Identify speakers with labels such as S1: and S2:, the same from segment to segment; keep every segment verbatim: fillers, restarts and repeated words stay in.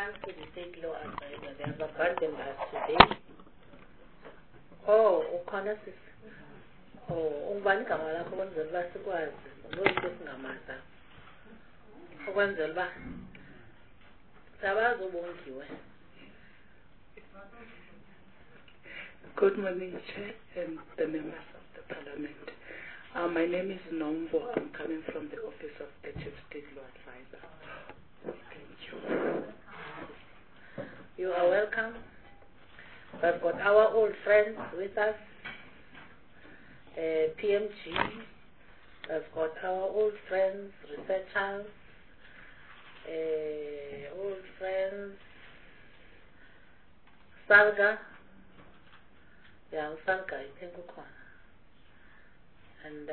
S1: thanks to the state law advisor. They have abandoned us today. Oh, ukhona sisi. Oh, ungubani igama lakho kwenzela uba sikwazi noyise singamaza. Ukwenzela uba sabazi ubongiwe.
S2: Good morning, Chair and the members of the Parliament. Uh, my name is Nombo. I'm coming from the Office of the Chief State Law Advisor. Thank you.
S1: You are welcome. We've got our old friends with us, uh, P M G. We've got our old friends, researchers, uh, old friends, Salga. Yeah, Salga, I think we can. And uh,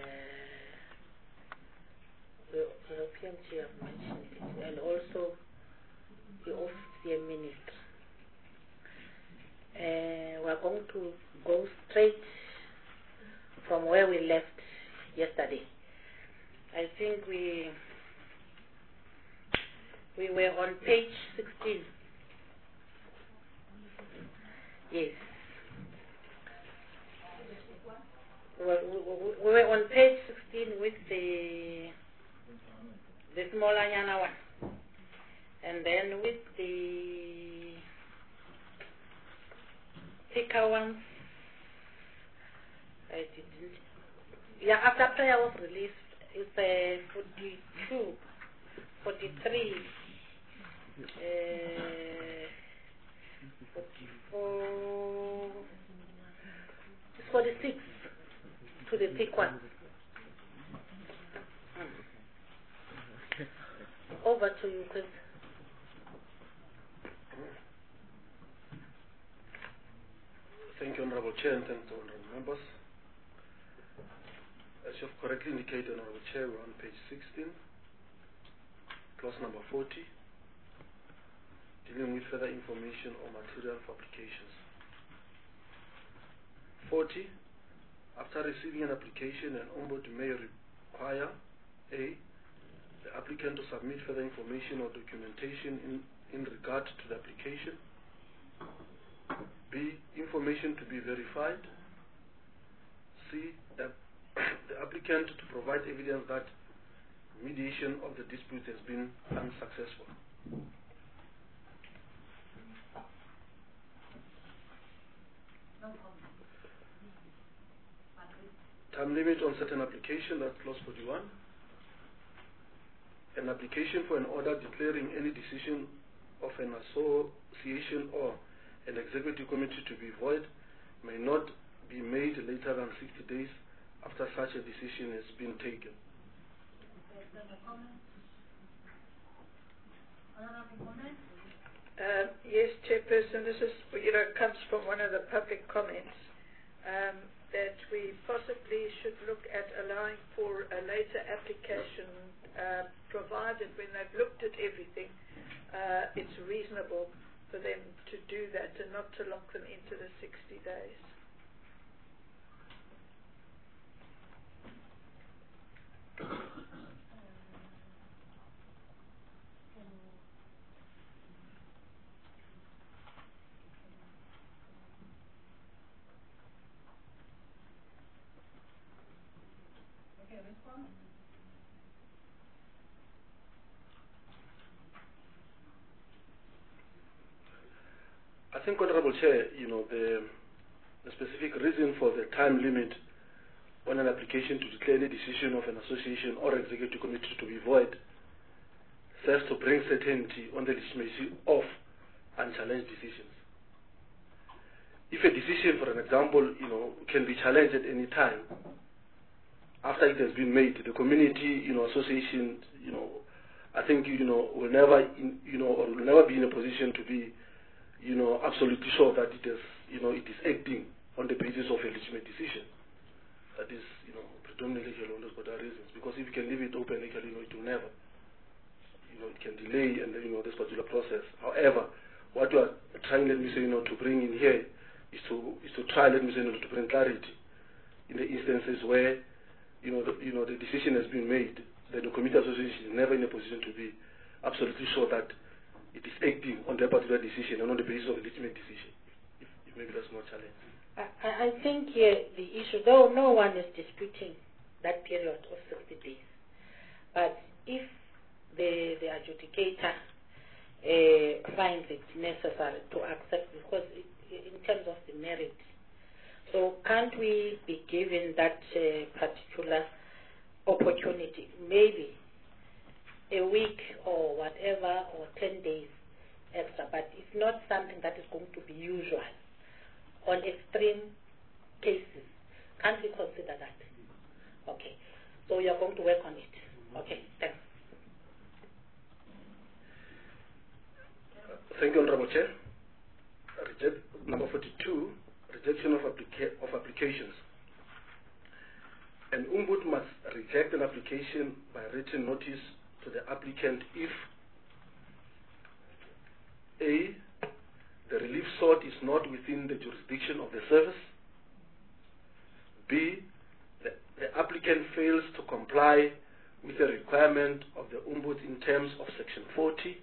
S1: the, the P M G have mentioned it, and also the Office Minister. Uh, we're going to go straight from where we left yesterday. I think we we were on page sixteen. Yes. We we were on page sixteen with the the smaller Yana one, and then with the thicker ones. I didn't. Yeah, after prayer was released, it's a uh, forty-two, forty-three, uh, forty-four, it's forty-six. To the thick one. Mm. Over to you, Chris.
S3: Thank you, Honorable Chair, and thank you, Honorable Members. As you have correctly indicated, Honorable Chair, we're on page sixteen, clause number forty, dealing with further information or material for applications. forty. After receiving an application, an Ombudsman may require A. the applicant to submit further information or documentation in, in regard to the application. B. Information to be verified. C. The, the applicant to provide evidence that mediation of the dispute has been unsuccessful. Time limit on certain application, that's clause forty-one. An application for an order declaring any decision of an association or an executive committee to be void may not be made later than sixty days after such a decision has been taken.
S4: Um, yes, Chairperson, this is, you know, comes from one of the public comments. Um, that we possibly should look at allowing for a later application, uh, provided when they've looked at everything, uh, it's reasonable for them to do that and not to lock them into the sixty days.
S3: I think, Honorable Chair, you know, the, the specific reason for the time limit on an application to declare any decision of an association or executive committee to be void serves to bring certainty on the legitimacy of unchallenged decisions. If a decision, for an example, you know, can be challenged at any time after it has been made, the community, you know, association, you know, I think, you know, will never, in, you know, or will never be in a position to be, you know, absolutely sure that it is, you know, it is acting on the basis of a legitimate decision. That is, you know, predominantly along those particular reasons. Because if you can leave it open, you know, it will never, you know, it can delay and you know this particular process. However, what you are trying, let me say, you know, to bring in here is to is to try, let me say, you know, to bring clarity in the instances where, you know, the, you know, the decision has been made, that the committee association is never in a position to be absolutely sure that it is acting on that particular decision and on the basis of a legitimate decision. If, if maybe that's not challenge.
S1: I, I think uh, the issue, though no one is disputing that period of sixty days, but if the, the adjudicator uh, finds it necessary to accept, because it, in terms of the merit, so can't we be given that uh, particular opportunity, maybe a week or whatever, or ten days extra, but it's not something that is going to be usual on extreme cases. Can't we consider that? Okay. So you are going to work on it. Okay, thanks.
S3: Thank you, Honorable Chair. Reject, number forty-two, rejection of, applica of applications. An Umbud must reject an application by written notice to the applicant if A, the relief sought is not within the jurisdiction of the service, B, the, the applicant fails to comply with the requirement of the Umbud in terms of Section forty,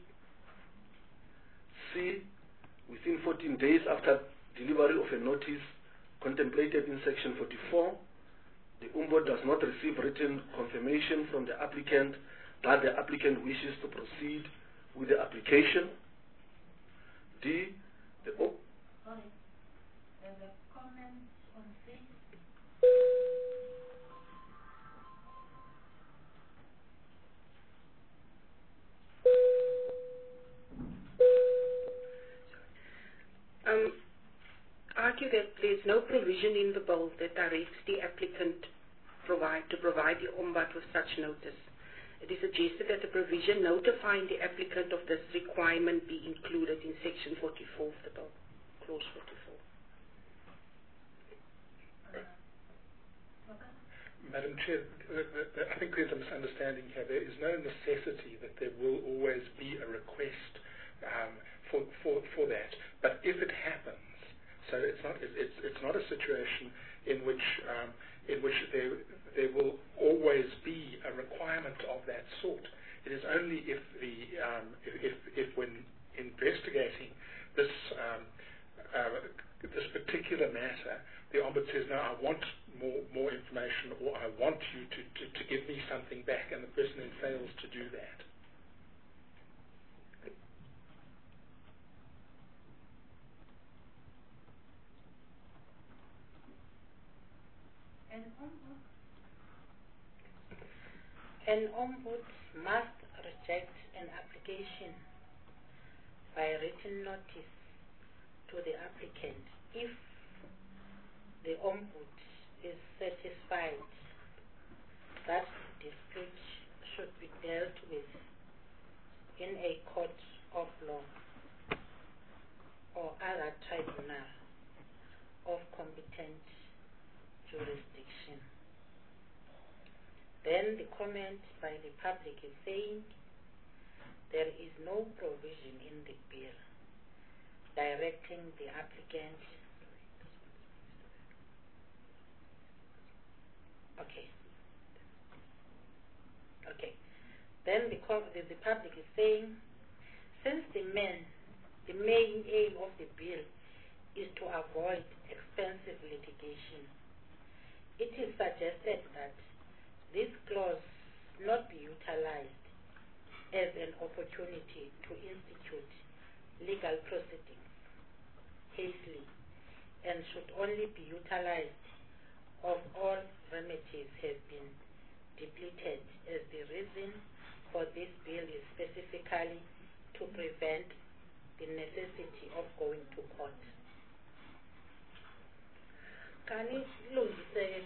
S3: C, within fourteen days after delivery of a notice contemplated in Section forty-four, the Umbud does not receive written confirmation from the applicant that the applicant wishes to proceed with the application. D, the oh,
S1: Sorry, there's a comment on C.
S2: Um, argue that there's no provision in the bill that directs the applicant provide to provide the Umbud with such notice. It is suggested that the provision notifying the applicant of this requirement be included in Section forty-four of the bill, Clause forty-four.
S5: Madam Chair, I think there's a misunderstanding here. There is no necessity that there will always be a request um, for, for, for that. But if it happens, so it's not, it's, it's not a situation in which, um, in which there, there will always be a requirement of that sort. It is only if, the, um, if, if, if when investigating this, um, uh, this particular matter, the Ombudsman says, no, I want more, more information, or I want you to, to, to give me something back, and the person then fails to do that.
S1: An ombud, an ombud must reject an application by written notice to the applicant if the ombud is satisfied that the dispute should be dealt with in a court of law or other tribunal of competent jurisdiction. Then the comment by the public is saying there is no provision in the bill directing the applicant. Okay. Okay. Then the, the, the public is saying, since the main, the main aim of the bill is to avoid expensive litigation, it is suggested that this clause not be utilized as an opportunity to institute legal proceedings hastily, and should only be utilized of all remedies have been depleted, as the reason for this bill is specifically to prevent the necessity of going to court. Can you look say?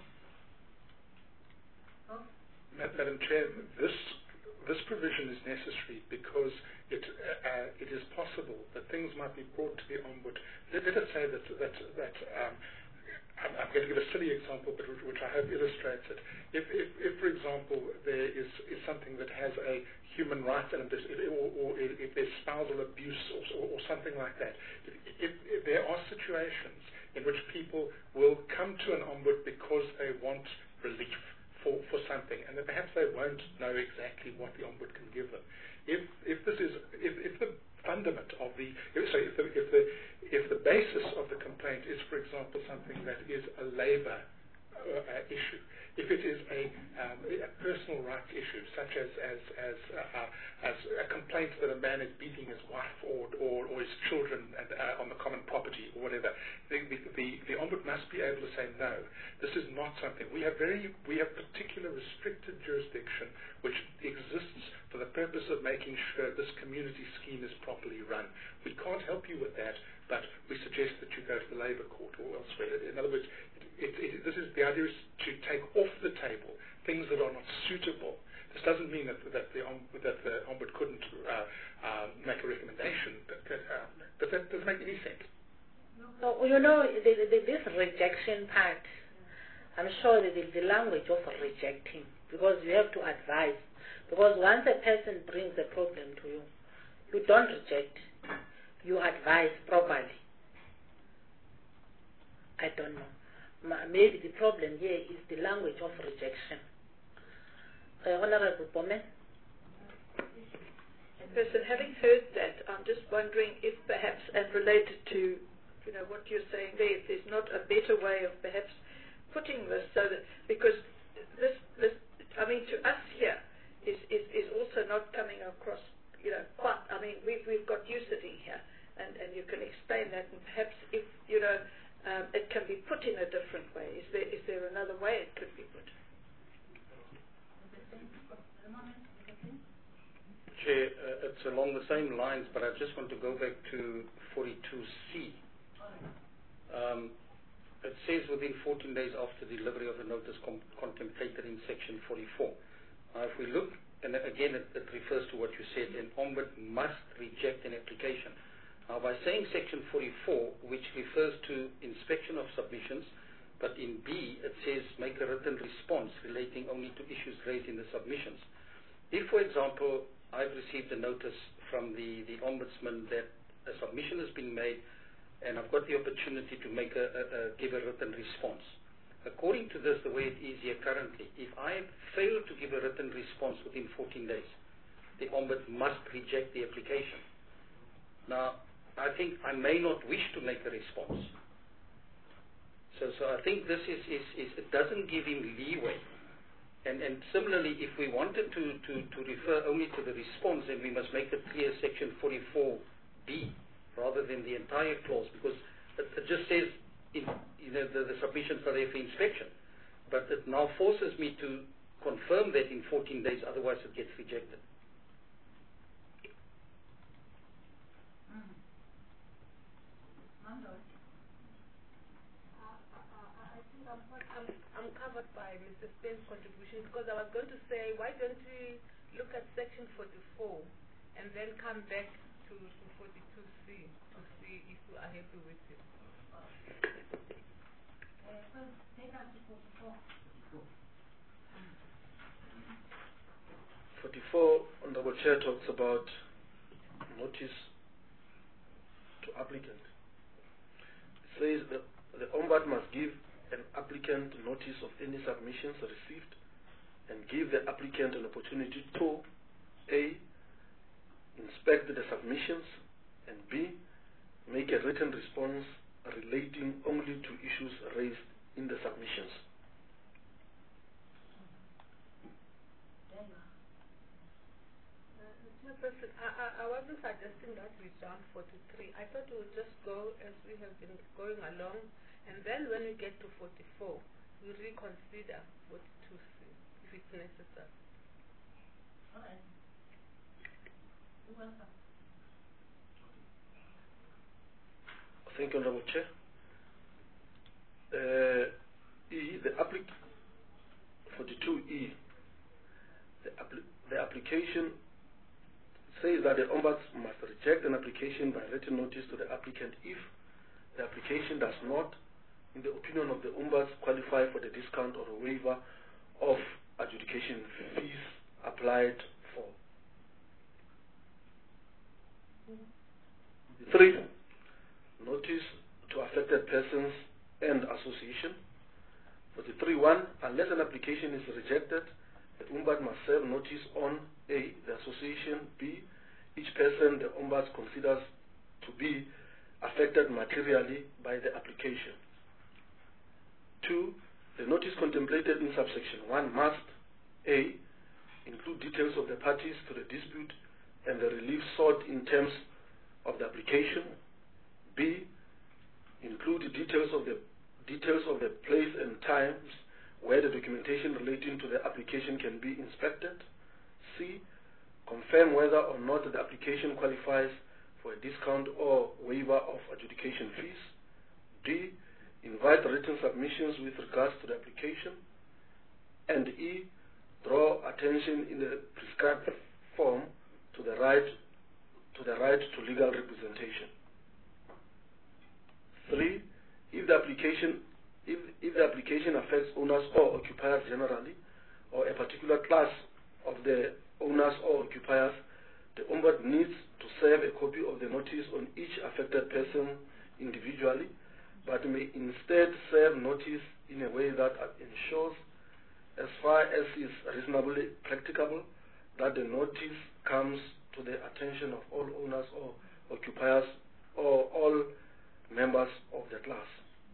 S5: Madam Chair, this this provision is necessary because it uh, it is possible that things might be brought to the Ombudsman. Let, let us say that that that. Um, I'm, I'm going to give a silly example, but which, which I hope illustrates it. If, if, if, for example, there is, is something that has a human rights element, or, or if there's spousal abuse or, or, or something like that, if, if, if there are situations in which people will come to an ombudsman because they want relief for, for something, and that perhaps they won't know exactly what the ombudsman can give them. If, if this is, if, if the so if the, if the if the basis of the complaint is, for example, something that is a labour uh, uh, issue, if it is a, um, a personal rights issue, such as as as, uh, uh, as a complaint that a man is beating his wife or or, or his children at, uh, on the common property or whatever, the, the the the ombudsman must be able to say no. This is not something we have. Very we have particular restricted jurisdiction which exists for the purpose of making sure this community scheme is properly run. We can't help you with that, but we suggest that you go to the Labour Court or elsewhere. In other words, it, it, it, this is the idea is to take off the table things that are not suitable. This doesn't mean that that the om, that the Ombud couldn't uh, uh, make a recommendation, but, uh, but that doesn't make any sense.
S1: So, you know, the, the, this rejection part, I'm sure that the, the language of rejecting, because you have to advise. Because once a person brings a problem to you, you don't reject, you advise properly. I don't know. Maybe the problem here is the language of rejection. Uh, Honorable Bowman.
S4: Person, having heard that, I'm just wondering if perhaps, and related to, you know, what you're saying there, if there's not a better way of perhaps putting this so that, because this, this I mean, to us here, is, is, is also not coming across, you know, quite, I mean, we've, we've got you sitting here, and, and you can explain that, and perhaps if, you know, um, it can be put in a different way. Is there, is there another way it could be put?
S6: Chair, uh, it's along the same lines, but I just want to go back to forty-two C. Um, it says within fourteen days after delivery of a notice com- contemplated in section forty-four. Now, if we look, and again it, it refers to what you said, an ombud must reject an application. Now, by saying section forty-four, which refers to inspection of submissions, but in B it says make a written response relating only to issues raised in the submissions. If, for example, I've received a notice from the, the Ombudsman that a submission has been made and I've got the opportunity to make a, a, a give a written response. According to this, the way it is here currently, if I fail to give a written response within fourteen days, the Ombud must reject the application. Now, I think I may not wish to make a response. So, so I think this is, is, is it doesn't give him leeway. And, and similarly, if we wanted to, to, to refer only to the response, then we must make it clear section forty-four B rather than the entire clause, because it, it just says in, you know, the, the submissions are there for inspection. But it now forces me to confirm that in fourteen days, otherwise it gets rejected.
S7: I'm covered by Mister Spain's contribution, because I was going to say, why don't we look at section forty-four and then come back to, to forty-two C to see if we are happy with it.
S3: forty-four, Honorable Chair, talks about notice to applicant. It says that the Ombud must give an applicant notice of any submissions received and give the applicant an opportunity to A. inspect the submissions, and B. make a written response relating only to issues raised in the submissions.
S7: Chairperson, I, I, I wasn't suggesting that we jump forty-three. I thought we would just go as we have been going along, and then when we get to forty-four, we reconsider forty-two C if it's necessary. All right. You're welcome.
S3: Thank you, Honorable Chair. Uh, E, the applic forty-two E, the, appli the application says that the Ombud must reject an application by written notice to the applicant if the application does not, in the opinion of the Ombud, qualify for the discount or a waiver of adjudication fees applied for. Mm-hmm. Three, notice to affected persons and association. forty-three one, unless an application is rejected, the Ombud must serve notice on A, the association, B, each person the Ombud considers to be affected materially by the application. Two, the notice contemplated in subsection one must A. include details of the parties to the dispute and the relief sought in terms of the application. B. include details of the details of the place and times where the documentation relating to the application can be inspected. C. confirm whether or not the application qualifies for a discount or waiver of adjudication fees. D. invite written submissions with regards to the application. And E. draw attention in the prescribed form to the right to the right to legal representation. Three, if the application if, if the application affects owners or occupiers generally, or a particular class of the owners or occupiers, the Ombud needs to serve a copy of the notice on each affected person individually, but may instead serve notice in a way that ensures, as far as is reasonably practicable, that the notice comes to the attention of all owners or occupiers or all members of the class.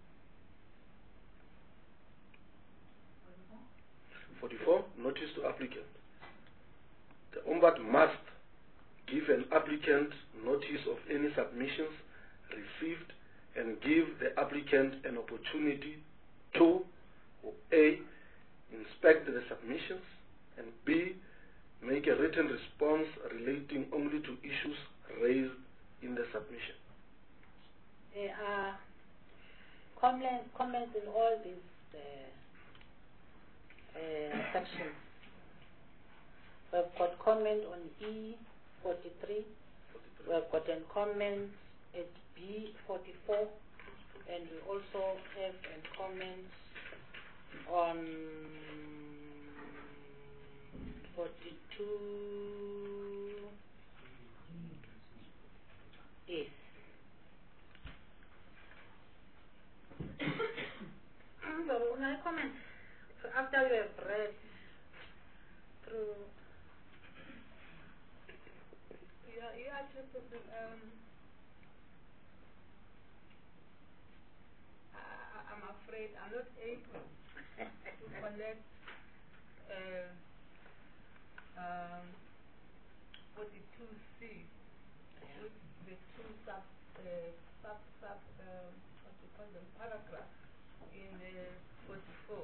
S3: forty-four. Notice to applicant. The Ombud must give an applicant notice of any submissions received and give the applicant an opportunity to A. inspect the submissions, and B. make a written response relating only to issues raised in the submission.
S1: There are comment, comments in all these uh, uh, sections. We've got comment on E forty-three, we've got a comment at B forty-four, and we also have a comment on forty-two. Yes. So when I comment, so after you have read through,
S7: yeah, you actually, um, I, I'm afraid I'm not able to connect uh, um, forty-two C with the two sub, uh, sub, sub, um, what do you call them, paragraphs in uh, forty-four.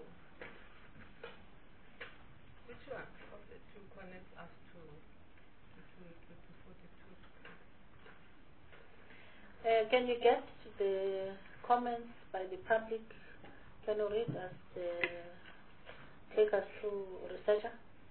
S7: Which one of the two connects us to, to, to, to, to forty-two?
S1: Uh, can you get the comments by the public? Can you read us, the, take us through, researcher?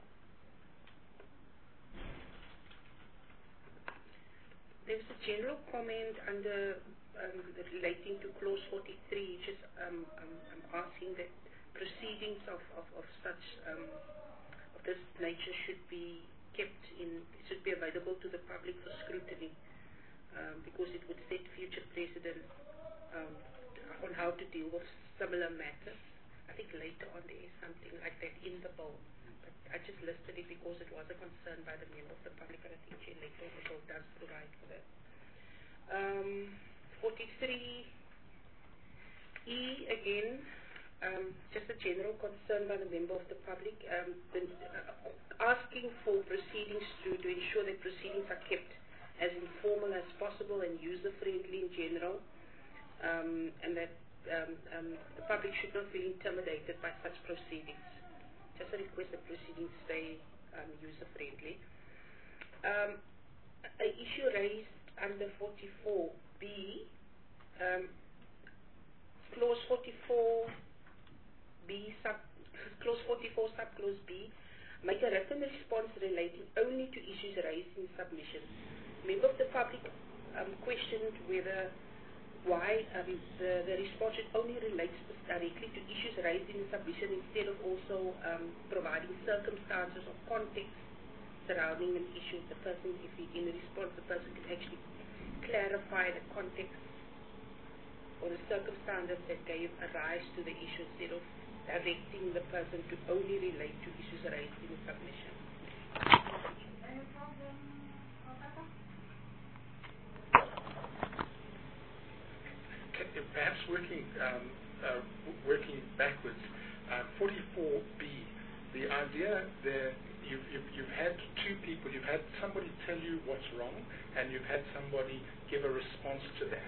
S8: There's a general comment under um, relating to clause forty-three, just um, um, I'm asking that proceedings of, of, of such um, of this nature should be kept in, should be available to the public for scrutiny, um, because it would set future precedents um, on how to deal with similar matters. I think later on there is something like that in the bill. I just listed it because it was a concern by the member of the public, and I think she later also does provide for that. Um, forty-three E again, um, just a general concern by the member of the public, um, the, uh, asking for proceedings to, to ensure that proceedings are kept as informal as possible and user-friendly in general, um, and that um, um, the public should not feel intimidated by such proceedings. Just a request that proceedings stay um, user-friendly. Um, an issue raised under forty-four B, um, clause forty-four B, sub, clause forty-four subclause B, make a written response relating only to issues raised in submission. Member of the public um, questioned whether why um, the, the response should only relate directly to issues raised in the submission instead of also um, providing circumstances or context surrounding an issue. The person, if he, in the response, the person can actually clarify the context or the circumstances that gave a rise to the issue instead of directing the person to only relate to issues raised in the submission.
S1: Any problem, Rebecca?
S5: working um, uh, working backwards, uh, forty-four B, the idea there, you've, you've, you've had two people, you've had somebody tell you what's wrong, and you've had somebody give a response to that.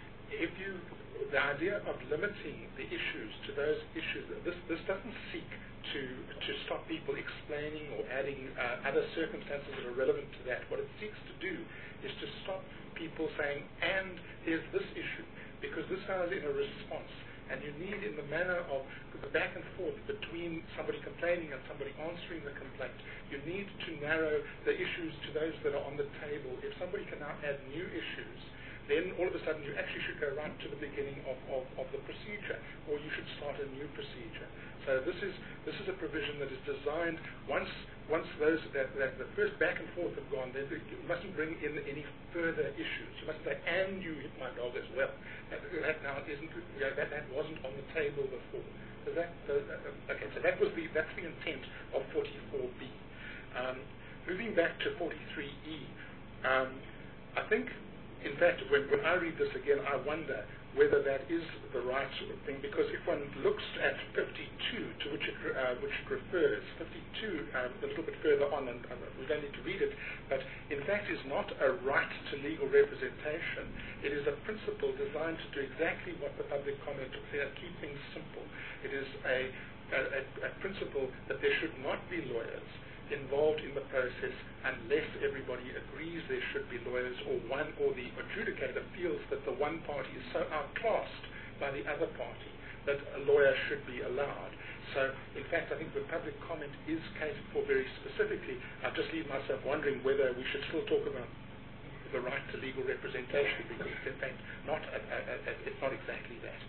S5: If you, the idea of limiting the issues to those issues, this, this doesn't seek to, to stop people explaining or adding uh, other circumstances that are relevant to that. What it seeks to do is to stop people saying, and here's this issue, because this sounds in a response. And you need, in the manner of the back and forth between somebody complaining and somebody answering the complaint, you need to narrow the issues to those that are on the table. If somebody can now add new issues, then all of a sudden you actually should go right to the beginning of, of, of the procedure, or you should start a new procedure. So this is this is a provision that is designed, once once those that, that the first back and forth have gone, then you mustn't bring in any further issues. You mustn't say, and you hit my dog as well. That, that now isn't, you know, that, that wasn't on the table before. So that, so, uh, okay, so that was the that's the intent of forty-four B. Um, moving back to forty-three E, um, I think, in fact, when, when I read this again, I wonder whether that is the right sort of thing, because if one looks at fifty-two, to which it, uh, which it refers, fifty-two, um, a little bit further on, and uh, we don't need to read it, but in fact is not a right to legal representation. It is a principle designed to do exactly what the public comment said, keep things simple. It is a, a, a, a principle that there should not be lawyers involved in the process unless everybody agrees there should be lawyers, or one or the adjudicator feels that the one party is so outclassed by the other party that a lawyer should be allowed. So, in fact, I think the public comment is catered for very specifically. I just leave myself wondering whether we should still talk about the right to legal representation, because it's in fact not a, a, a, it's not exactly that.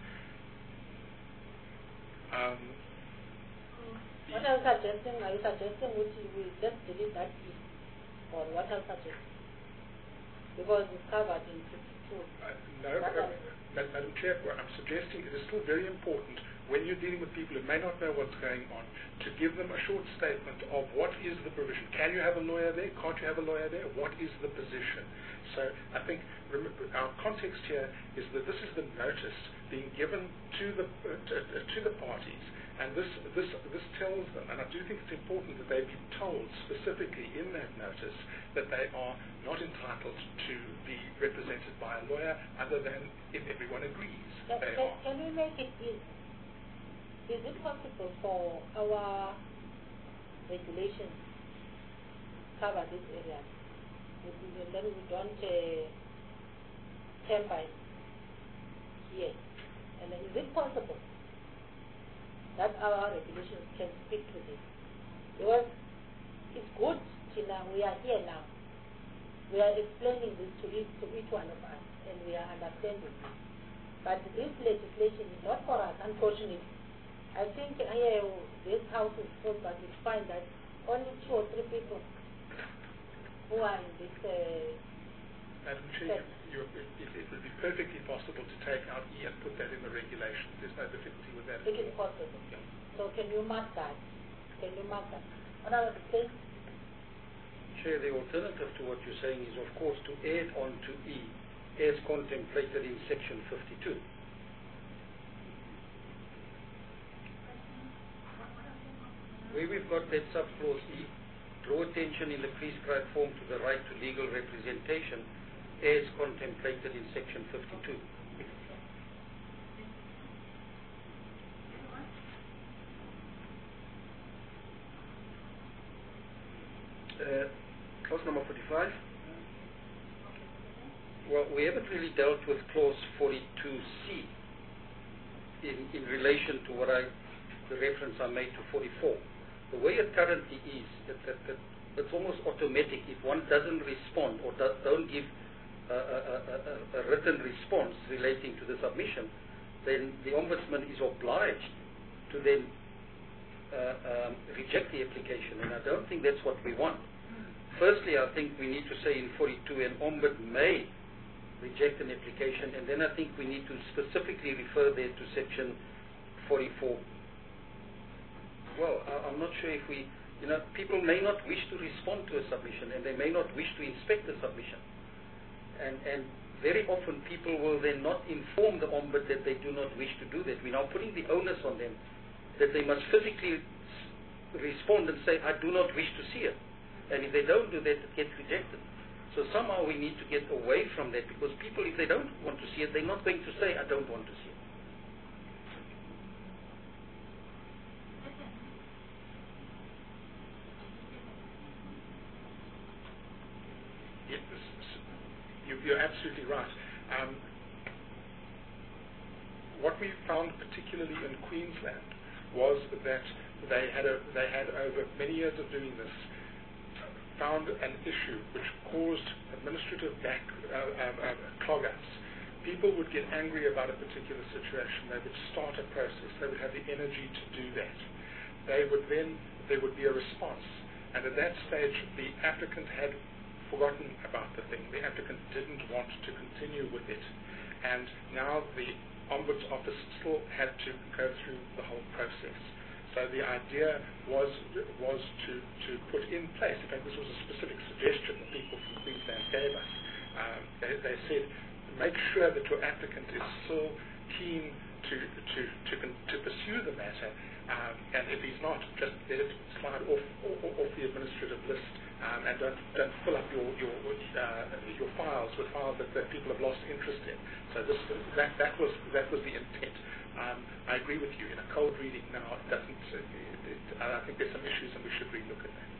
S5: Um,
S1: What are you suggesting? Are you suggesting which we just delete that E? Or what are you suggesting? Because it's covered in fifty-two.
S5: Uh, no, uh, Madam Chair, what I'm suggesting it is still very important when you're dealing with people who may not know what's going on, to give them a short statement of what is the provision. Can you have a lawyer there? Can't you have a lawyer there? What is the position? So I think remember, our context here is that this is the notice being given to the uh, to, uh, to the parties. And this, this, this tells them, and I do think it's important that they be told specifically in that notice that they are not entitled to be represented by a lawyer other than if everyone agrees
S1: Can,
S5: they
S1: can,
S5: are.
S1: can we make it easy? Is it possible for our regulations cover this area? And then we don't uh, temper it here. And then is it possible that our regulations can speak to this? Because it's good to now, we are here now. We are explaining this to each, to each one of us, and we are understanding this. But this legislation is not for us, unfortunately. I think here this house is full, but we find that only two or three people who are in this uh,
S5: Madam Chair, you, it, it would be perfectly possible to take out E and put that in the regulations. There's no difficulty with that.
S1: It is possible. Yeah. So can you mark that? Can you mark that? What I would say?
S6: Chair, the alternative to what you're saying is, of course, to add on to E as contemplated in section fifty-two. Where we've got that subclause E, draw attention in the prescribed form to the right to legal representation as contemplated in section fifty-two.
S3: Uh, clause number forty-five.
S6: Well, we haven't really dealt with clause forty-two C in, in relation to what I, the reference I made to forty-four. The way it currently is, that, that, that it's almost automatic. If one doesn't respond or do, don't give a, a, a, a written response relating to the submission, then the Ombudsman is obliged to then uh, um, reject the application, and I don't think that's what we want. Firstly, I think we need to say in forty-two, an Ombud may reject an application, and then I think we need to specifically refer there to section forty-four. Well, I, I'm not sure if we, you know, people may not wish to respond to a submission, and they may not wish to inspect the submission. And, and very often people will then not inform the Ombud that they do not wish to do that. We're now putting the onus on them that they must physically respond and say, I do not wish to see it. And if they don't do that, it gets rejected. So somehow we need to get away from that, because people, if they don't want to see it, they're not going to say, I don't want to see it.
S5: Yes, you, you're absolutely right. Um, what we found particularly in Queensland was that they had, a, they had over many years of doing this, found an issue which caused administrative back uh, uh, uh, clog-ups. People would get angry about a particular situation. They would start a process. They would have the energy to do that. They would then, there would be a response. And at that stage, the applicant had forgotten about the thing. The applicant didn't want to continue with it. And now the Ombuds Office still had to go through the whole process. So the idea was was to, to put in place, in fact this was a specific suggestion that people from Queensland gave us. Um, they, they said, make sure that your applicant is still keen to to, to, to pursue the matter, um, and if he's not, just let it slide off, off, off the administrative list, um, and don't don't fill up your your uh, your files with files that, that people have lost interest in. So this that that was that was the intent. Um, I agree with you. In a cold reading now, it doesn't. Uh, it, it, I think there's some issues, and we should relook at that.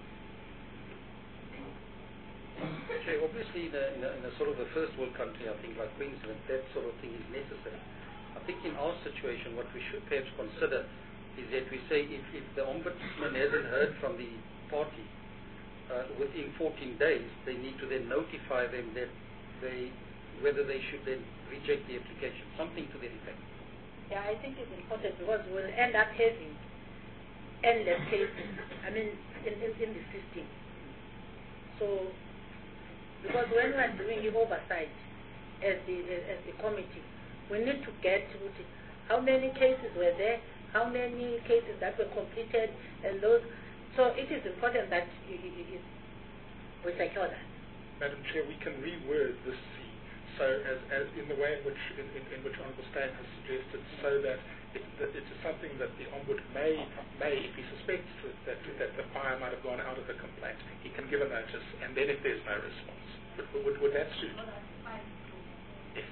S6: Okay, obviously, in a, in, a, in a sort of a first world country, I think like Queensland, that sort of thing is necessary. I think in our situation, what we should perhaps consider is that we say if, if the ombudsman hasn't heard from the party uh, within fourteen days, they need to then notify them that they whether they should then reject the application, something to that effect.
S1: Yeah, I think it's important because we'll end up having endless cases, I mean, in, in, in the system. So, because when we're doing the oversight as the, as the committee, we need to get to how many cases were there, how many cases that were completed, and those. So it is important that it, it, it, we secure that.
S5: Madam Chair, we can reword this so as, as in the way in which in, in, in which Honourable Stan has suggested, so that it, that it is something that the Ombud may, may if he suspects that, that, that the fire might have gone out of the complaint, he can give a notice, and then if there's no response. Would, would, would that suit? Yes.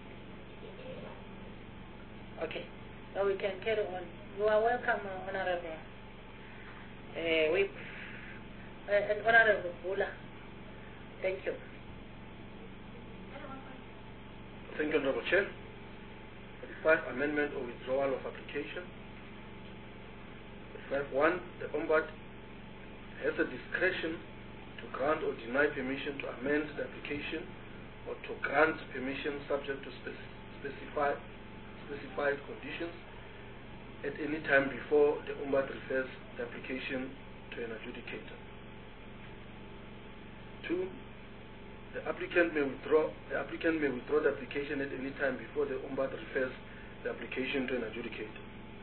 S1: Okay, so we can carry on. You are welcome, uh, Honourable uh, Whip, uh, and Honourable Bula. Thank you.
S3: Thank you, Honourable Chair. forty-five, amendment or withdrawal of application. forty-five, one, the Ombud has a discretion to grant or deny permission to amend the application or to grant permission subject to speci specified, specified conditions at any time before the Ombud refers the application to an adjudicator. Two, The applicant may withdraw the applicant may withdraw the application at any time before the Ombud refers the application to an adjudicator.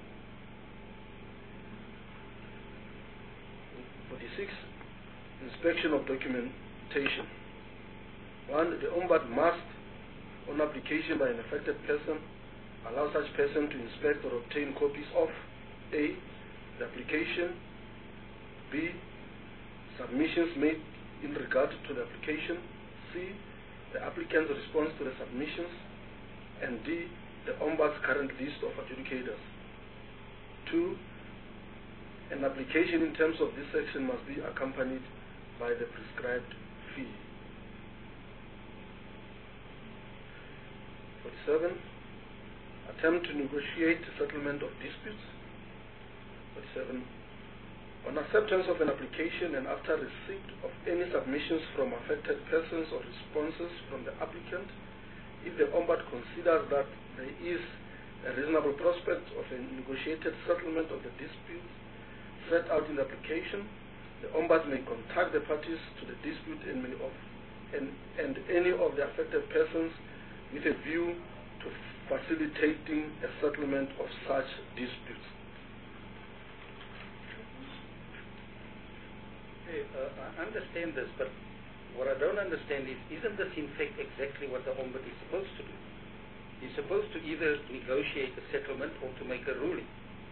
S3: forty-six. Inspection of documentation. One, the Ombud must, on application by an affected person, allow such person to inspect or obtain copies of A. the application, B. submissions made in regard to the application, C. the applicant's response to the submissions, and D. the Ombud's current list of adjudicators. Two. An application in terms of this section must be accompanied by the prescribed fee. forty-seven. Attempt to negotiate settlement of disputes. forty-seven. On acceptance of an application and after receipt of any submissions from affected persons or responses from the applicant, if the Ombud considers that there is a reasonable prospect of a negotiated settlement of the dispute set out in the application, the Ombud may contact the parties to the dispute and, may of, and, and any of the affected persons with a view to facilitating a settlement of such disputes.
S6: Hey, uh, I understand this, but what I don't understand is, isn't this in fact exactly what the Ombud is supposed to do? He's supposed to either negotiate a settlement or to make a ruling.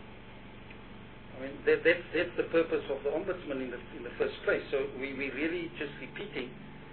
S6: I mean, that, that's, that's the purpose of the Ombudsman in the, in the first place. So we, we really just repeating,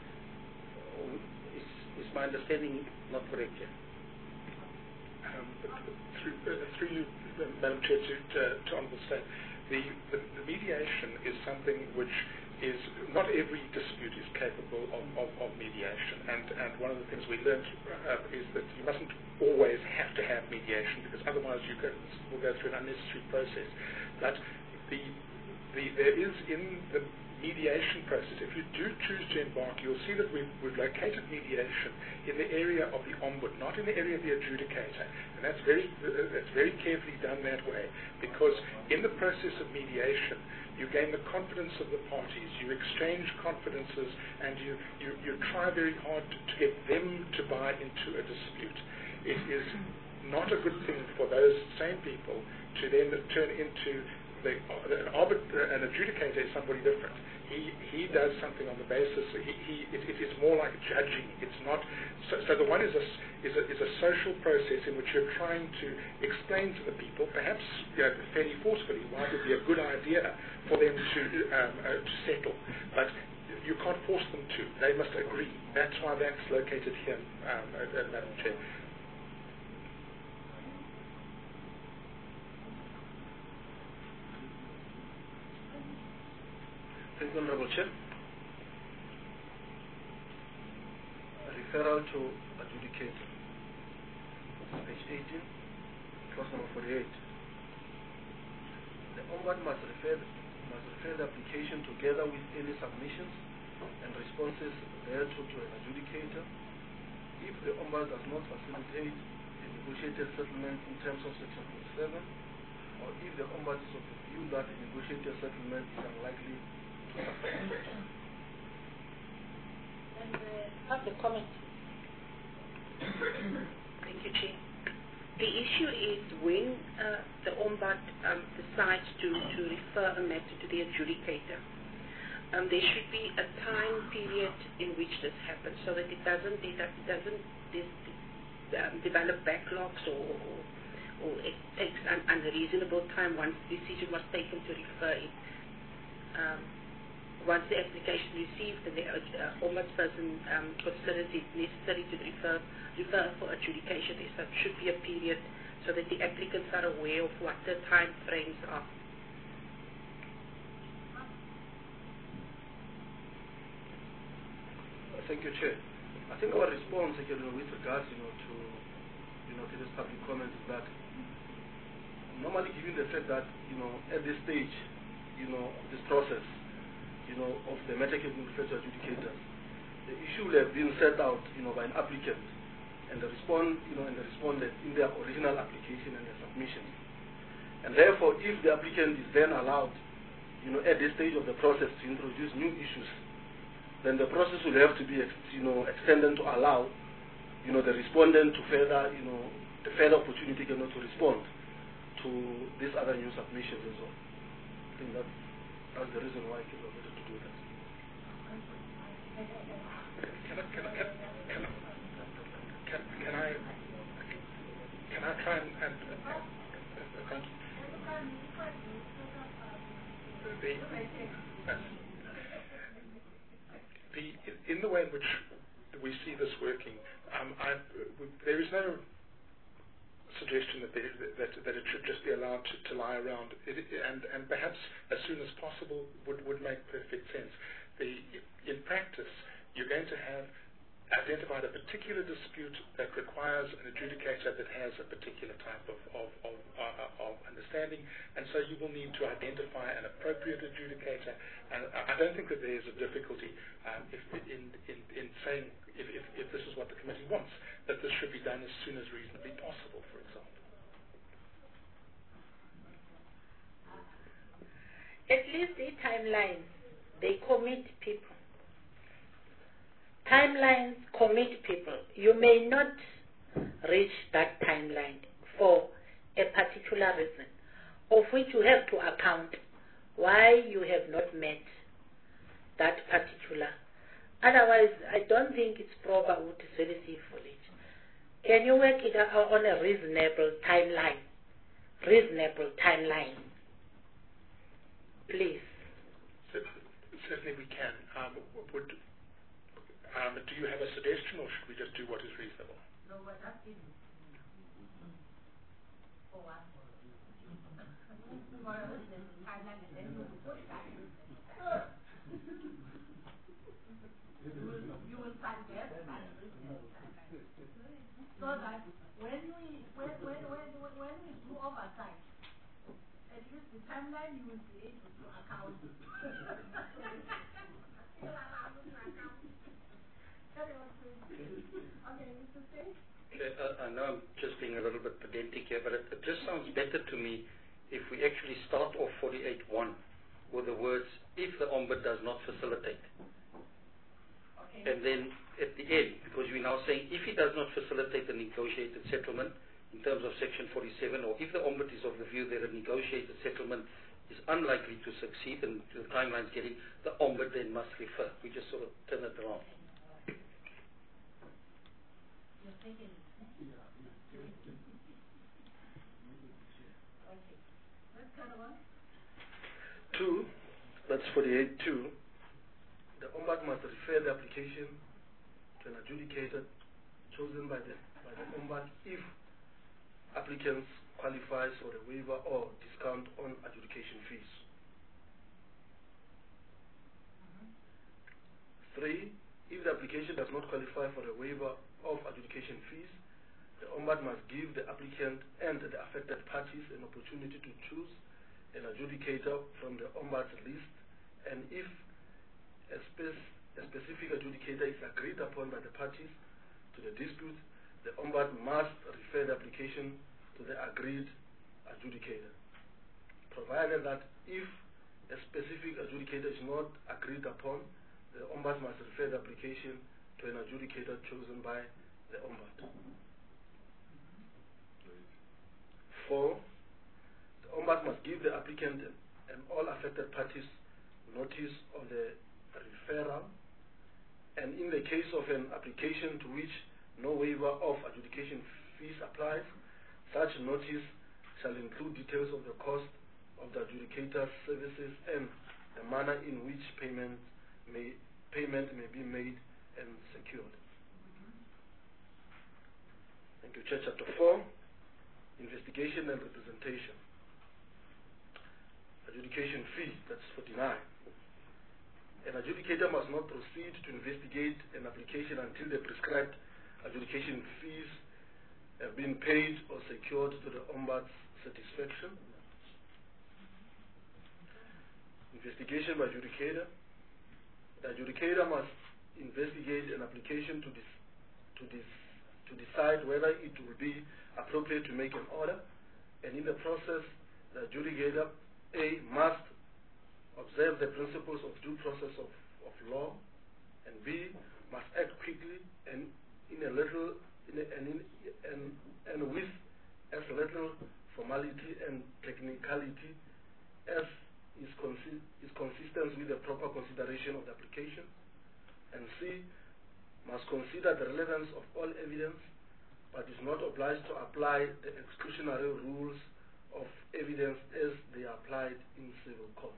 S6: is, is my understanding not correct yet?
S5: Um, through, uh, through you, uh, Madam Chair, to, to, to understand, the, the, the mediation is something which is, not every dispute is capable of, of, of mediation, and, and one of the things we learned uh, is that you mustn't always have to have mediation, because otherwise you go, will go through an unnecessary process. But the, the, there is in the mediation process, if you do choose to embark, you'll see that we've, we've located mediation in the area of the Ombud, not in the area of the adjudicator. And that's very, uh, that's very carefully done that way, because in the process of mediation, you gain the confidence of the parties, you exchange confidences, and you, you, you try very hard to, to get them to buy into a dispute. It is not a good thing for those same people to then turn into the, an, arbit, an adjudicator is somebody different. He, he does something on the basis, he, he, it, it is more like judging. It's not, so, so the one is a, is, a, is a social process in which you're trying to explain to the people, perhaps you know, fairly forcefully, why it would be a good idea for them to, um, uh, to settle. But you can't force them to. They must agree. That's why that's located here, um, uh, uh, Madam Chair.
S3: Thank you, Honorable Chair. A referral to adjudicator. Page eighteen, clause number forty-eight. The Ombud must refer, must refer the application together with any submissions and responses thereto to an adjudicator. If the Ombud does not facilitate a negotiated settlement in terms of Section forty-seven, or if the Ombud is of the view that a negotiated settlement is unlikely to succeed.
S1: And uh, have the comment.
S8: Thank you, Chair. The issue is when uh, the Ombud um, decides to, to refer a matter to the adjudicator, um, there should be a time period in which this happens, so that it doesn't it doesn't this, um, develop backlogs, or, or, or it takes an unreasonable time once the decision was taken to refer it. Um, once the application is received and the uh, ombudsperson um, considers it necessary to refer, refer for adjudication, there should be a period so that the applicants are aware of what the time frames are.
S3: Thank you, Chair. I think our response, again, with regards, you know, to, you know, to this public comment is that normally, given the fact that, you know, at this stage, you know, of this process, you know, of the matter getting referred to adjudicators, the issue will have been set out, you know, by an applicant and the respond, you know, and the respondent in their original application and their submission. And therefore, if the applicant is then allowed, you know, at this stage of the process to introduce new issues, then the process will have to be, you know, extended to allow, you know, the respondent to further, you know, the further opportunity, you know, to respond to these other new submissions as well. I think that that's the reason why I came over to do that.
S5: Can I, can I, can, can, can, can I, can I try and, and uh, thank you. The, uh, the, in the way in which we see this working, um, I, uh, there is no suggestion that, they, that that it should just be allowed to, to lie around, it, and and perhaps as soon as possible would would make perfect sense. The in practice, you're going to have identified a particular dispute that requires an adjudicator that has a particular type of of, of, uh, of understanding, and so you will need to identify an appropriate adjudicator. And I don't think that there is a difficulty um, if, in, in in saying if, if if this is what the committee wants, that this should be done as soon as reasonably possible, for example.
S1: At least the timelines, they commit people. Timelines commit people. You may not reach that timeline for a particular reason, of which you have to account why you have not met that particular Otherwise, I don't think it's proper to solicit for it. Can you work it out on a reasonable timeline? Reasonable timeline. Please.
S5: Certainly we can. Um, would, um, do you have a suggestion, or should we just do what is reasonable?
S9: No, we're not giving. For what? For a reasonable timeline, and then you will put that. You will suggest that reasonable timeline. So that when we when when when when we do oversight, at least the timeline you will be able to account.
S6: Okay, uh, I know I'm just being a little bit pedantic here, but it, it just sounds better to me if we actually start off forty-eight one with the words, if the Ombud does not facilitate. Okay. And then at the end, because we're now saying if he does not facilitate the negotiated settlement in terms of section forty-seven, or if the Ombud is of the view that a negotiated settlement is unlikely to succeed and the timeline's getting, the Ombud then must refer. We just sort of turn it around.
S9: You're thinking. Okay. That's kind of one.
S3: Two, that's forty-eight two. The Ombud must refer the application to an adjudicator chosen by the by the Ombud if applicants qualifies for a waiver or discount on adjudication fees.
S9: Mm-hmm.
S3: Three, if the application does not qualify for a waiver of adjudication fees, the Ombud must give the applicant and the affected parties an opportunity to choose an adjudicator from the Ombud's list, and if a, spec a specific adjudicator is agreed upon by the parties to the dispute, the Ombud must refer the application to the agreed adjudicator, provided that if a specific adjudicator is not agreed upon, the Ombud must refer the application to an adjudicator chosen by the Ombud. Four, the Ombud must give the applicant and all affected parties notice of the referral, and in the case of an application to which no waiver of adjudication fees applies, such notice shall include details of the cost of the adjudicator's services and the manner in which payment may, payment may be made and secured. Thank you, Chair. Chapter four, investigation and representation. Adjudication fee, that's forty-nine. An adjudicator must not proceed to investigate an application until the prescribed adjudication fees have been paid or secured to the Ombud's satisfaction. Investigation by adjudicator. The adjudicator must investigate an application to, dis, to, dis, to decide whether it will be appropriate to make an order, and in the process, the adjudicator A must observe the principles of due process of, of law, and B must act quickly and in a little in a, and, in, and, and with as little formality and technicality as is, consi is consistent with the proper consideration of the application, and C must consider the relevance of all evidence but is not obliged to apply the exclusionary rules of evidence as they are applied in civil court.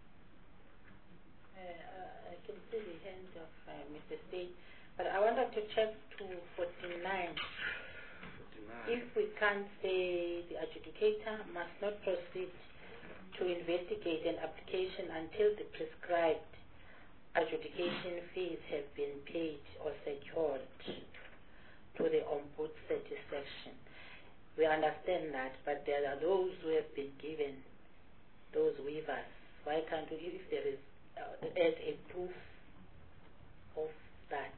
S1: Uh, uh, I can see the hand of uh, Mister State, but I wanted to check to forty-nine.
S3: forty-nine.
S1: If we can't say the adjudicator must not proceed to investigate an application until the prescribed adjudication fees have been paid or secured to the Ombud satisfaction. We understand that, but there are those who have been given those waivers. Why can't we, if there is uh, add a proof of that?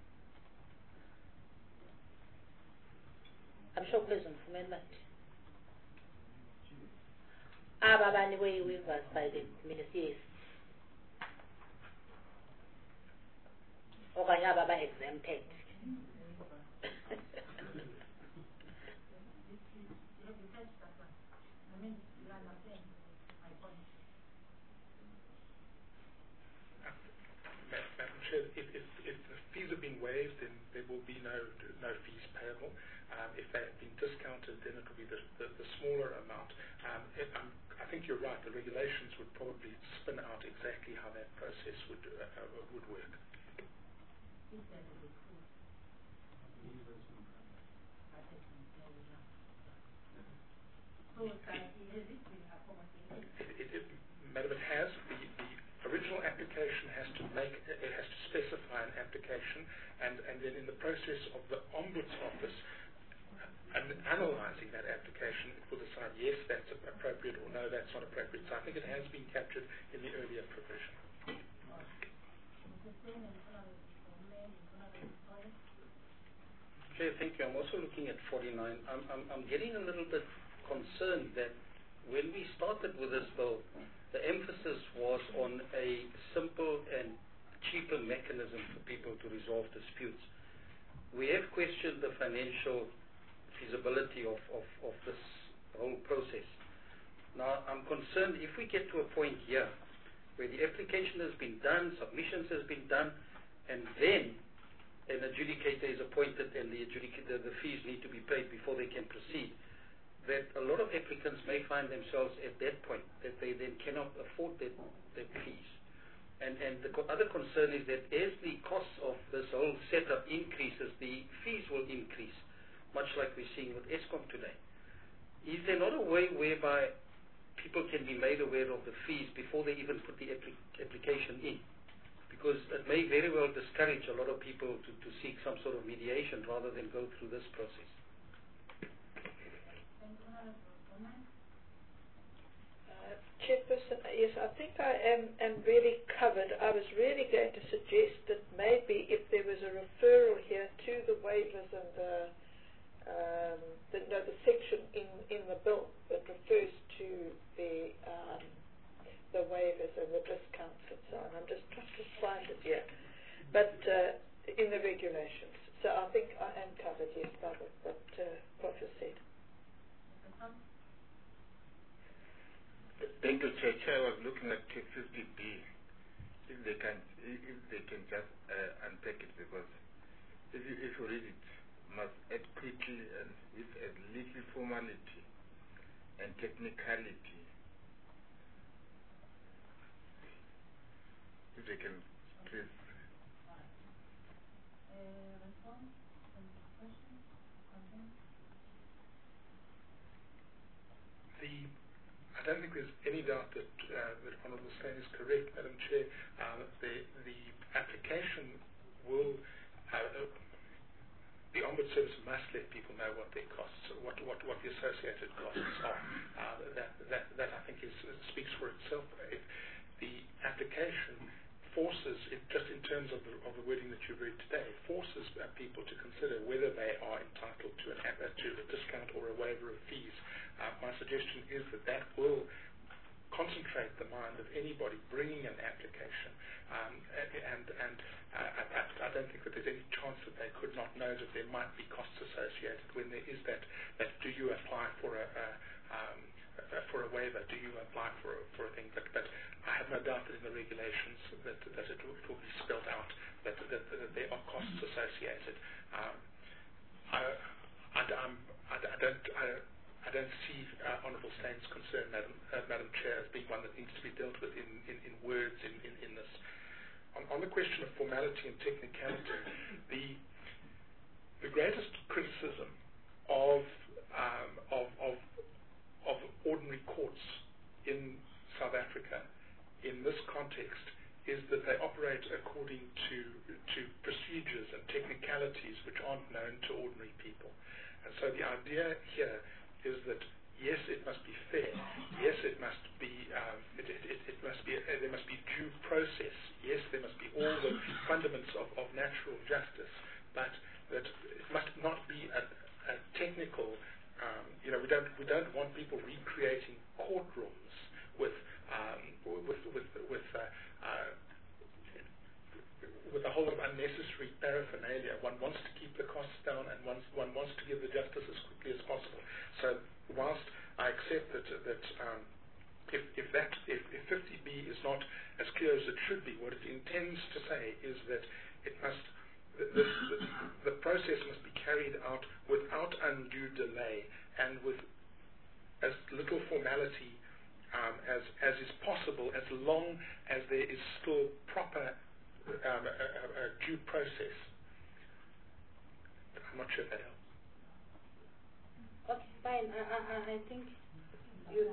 S1: I'm sure President Amendment. Aba baniwe waivers by the ministers. Okanye aba ba exempted.
S5: Madam Chair, if, if waived, then there will be no no fees payable. Um, if they have been discounted, then it will be the, the, the smaller amount. Um, it, um, I think you're right. The regulations would probably spin out exactly how that process would uh, uh, would work.
S9: So, has it been accommodated?
S5: It, it, it, Madam, it has. The, the original application has to make, it has to specify an application, and, and then in the process of the Ombuds Office and analysing that application, it will decide yes, that's appropriate, or no, that's not appropriate. So I think it has been captured in the earlier provision.
S6: Chair, thank you. I'm also looking at forty-nine. I'm, I'm, I'm getting a little bit concerned that when we started with this bill, the emphasis was on a simple and cheaper mechanism for people to resolve disputes. We have questioned the financial feasibility of, of, of this whole process. Now, I'm concerned if we get to a point here where the application has been done, submissions has been done, and then an adjudicator is appointed and the, adjudicator, the fees need to be paid before they can proceed, that a lot of applicants may find themselves at that point, that they then cannot afford that, that fees. And, and the co other concern is that as the costs of this whole setup increases, the fees will increase, much like we're seeing with Eskom today. Is there not a way whereby people can be made aware of the fees before they even put the applic application in? Because it may very well discourage a lot of people to, to seek some sort of mediation rather than go through this process.
S4: Uh, Chairperson, yes, I think I am, am really covered. I was really going to suggest that maybe if there was a referral here to the waivers and the, um, the, no, the section in, in the bill that refers to the, um, the waivers and the discounts and so on. I'm just trying to find it here. But uh, in the regulations. So I think I am covered, yes, by what, what uh, Prof said.
S10: Thank you, Chair. Chair, I was looking at fifty B. If they can, if they can just uh, unpack it, because if you, if you read it, must add quickly and with as little formality and technicality. If they can, please.
S5: The I don't think there's any doubt that uh, that Honourable Steyn is correct, Madam Chair. Uh, the the application will uh, the Ombuds Service must let people know what their costs, what what what the associated costs are. Uh, that that that I think is speaks for itself. If the application forces, it, just in terms of the, of the wording that you read today, forces uh, people to consider whether they are entitled to, an, uh, to a discount or a waiver of fees. Uh, my suggestion is that that will concentrate the mind of anybody bringing an application, um, and, and uh, I, I don't think that there's any chance that they could not know that there might be costs associated when there is that, that do you apply for a, a um, for a waiver, do you apply for a, for a thing, but, but I have no doubt that in the regulations that, that it, will, it will be spelled out that, that, that there are costs associated. Um, I, I, I'm, I, I don't I, I don't see uh, Honourable Steyn's concern, Madam, uh, Madam Chair, as being one that needs to be dealt with in, in, in words in, in, in this. On, on the question of formality and technicality, the the greatest criticism of um, of, of of ordinary courts in South Africa in this context is that they operate according to to procedures and technicalities which aren't known to ordinary people. And so the idea here is that yes, it must be fair. Yes, it must be um, it, it, it must be uh, there must be due process. Yes, there must be all the fundaments of, of natural justice, but that it must not be a, a technical. Um, you know, we don't we don't want people recreating courtrooms with um, with with with uh, uh, with a whole lot of unnecessary paraphernalia. One wants to keep the costs down, and one one wants to give the justice as quickly as possible. So, whilst I accept that that um, if if that if, if fifty B is not as clear as it should be, what it intends to say is that it must the, the, the, the process must be carried out without undue delay and with as little formality um, as, as is possible, as long as there is still proper um, a, a, a due process. I'm not sure if that helps.
S1: Okay, fine. I, I, I think you,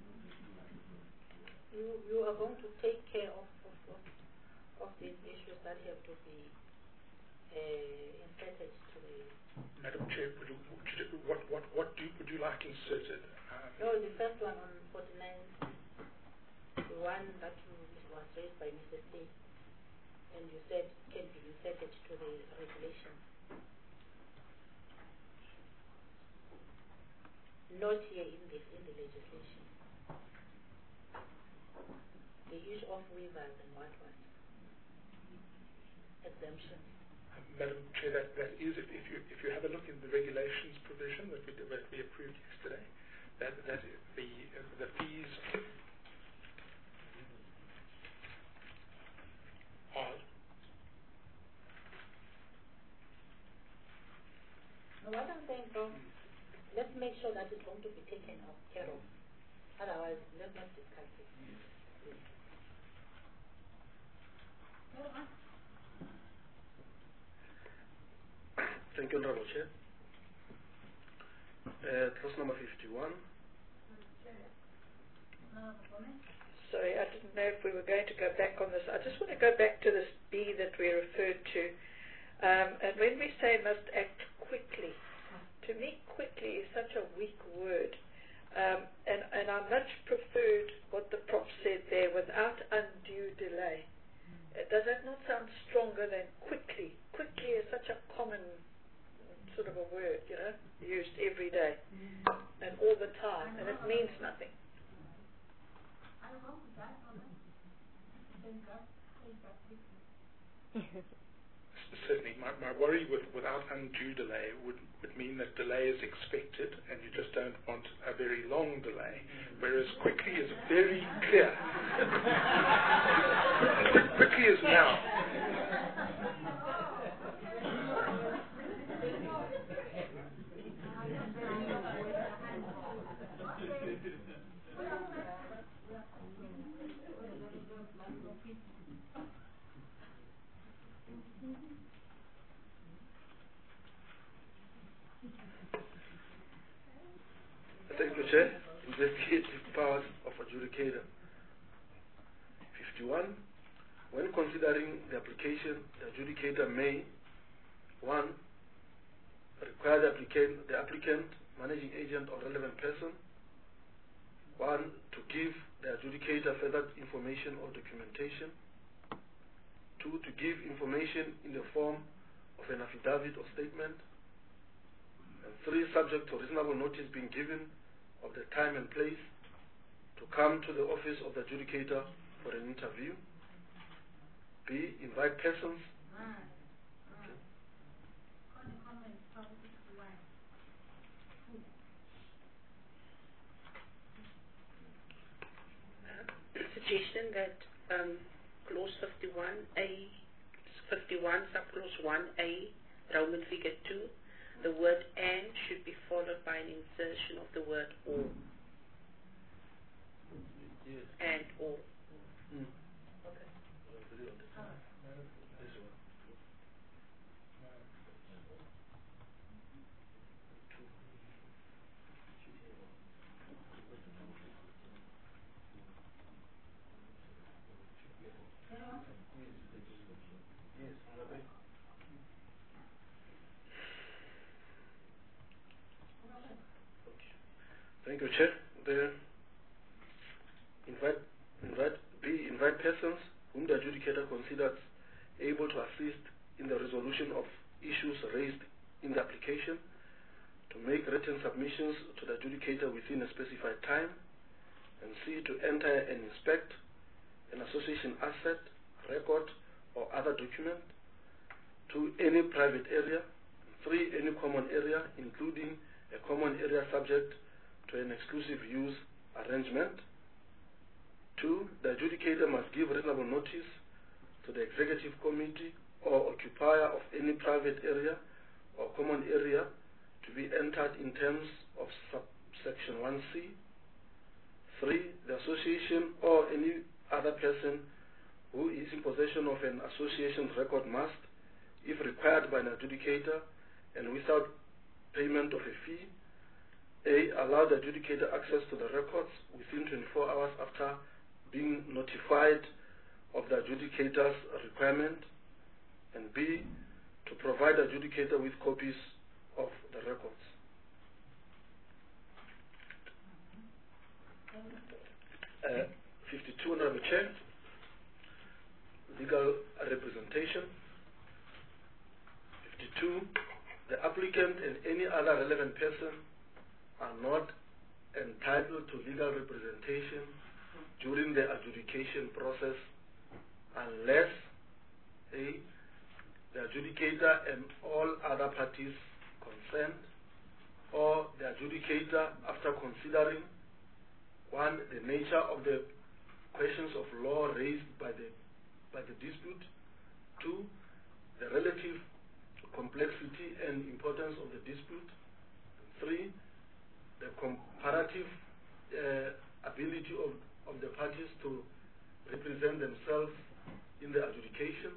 S1: you you are going to take care of of, of, of these issues that have to be uh, inserted to the.
S5: Madam Chair, would you, would you, what what what do you, would you like inserted? Um,
S1: No, the first one on forty-nine, the one that was raised by Mister C, and you said can be inserted to the regulations. Not here in the in the legislation. The use of weavers and what what exemptions.
S5: Madam Chair, that, that is, if, if you if you have a look in the regulations provision that we that we approved yesterday, that that is the uh, the fees are.
S1: Now what I'm saying, Prof, let's make sure that it's going to be taken care of. Otherwise, let's not discuss it.
S3: Thank you, Honorable Chair. Uh, clause number fifty-one.
S4: Sorry, I didn't know if we were going to go back on this. I just want to go back to this B that we referred to. Um, and when we say must act quickly, to me quickly is such a weak word. Um, and, and I much preferred what the Prof said there, without undue delay. Uh, does that not sound stronger than quickly? Quickly is such a common sort of a word, you know, used every day and all the time, and it means nothing.
S5: Certainly, my, my worry with without undue delay would, would mean that delay is expected and you just don't want a very long delay, whereas quickly is very clear. Quickly is now.
S3: Thank you, Chair. Investigative powers of adjudicator. fifty-one. When considering the application, the adjudicator may, one, require the applicant, the applicant, managing agent, or relevant person, one, to give the adjudicator further information or documentation, two, to give information in the form of an affidavit or statement, and three, subject to reasonable notice being given of the time and place, to come to the office of the adjudicator for an interview. B, invite persons. Okay.
S8: Suggestion that um, clause fifty-one A, fifty-one subclause one A, Roman figure two, the word and should be followed by an insertion of the word or.
S3: Yes.
S8: And or.
S3: Mm.
S1: Okay.
S3: Thank you, Chair. The invite, invite, B, invite persons whom the adjudicator considers able to assist in the resolution of issues raised in the application, to make written submissions to the adjudicator within a specified time, and C, to enter and inspect an association asset, record, or other document, to any private area, three, any common area, including a common area subject to an exclusive use arrangement. Two, the adjudicator must give reasonable notice to the executive committee or occupier of any private area or common area to be entered in terms of subsection one C. Three, the association or any other person who is in possession of an association's record must, if required by an adjudicator and without payment of a fee, A, allow the adjudicator access to the records within twenty-four hours after being notified of the adjudicator's requirement, and B, to provide the adjudicator with copies of the records. Uh, fifty-two, Honorable Chair, legal representation. fifty-two, the applicant and any other relevant person are not entitled to legal representation during the adjudication process unless A, the adjudicator and all other parties consent, or the adjudicator, after considering one, the nature of the questions of law raised by the by the dispute, two, the relative complexity and importance of the dispute, three, the comparative uh, ability of, of the parties to represent themselves in the adjudication.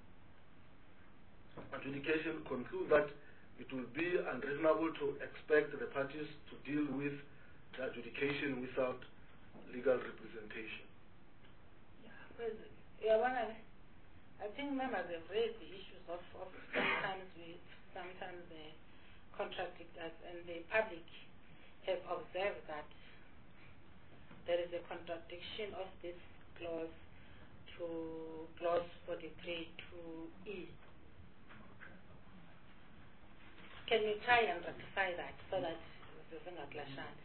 S3: Adjudication concludes that it will be unreasonable to expect the parties to deal with the adjudication without legal representation.
S1: Yeah, well, I, I think members have raised the issues of, of sometimes we sometimes they contradict us, and the public have observed that there is a contradiction of this clause to clause forty-three to E. Can you try and rectify that so that this is not clashing?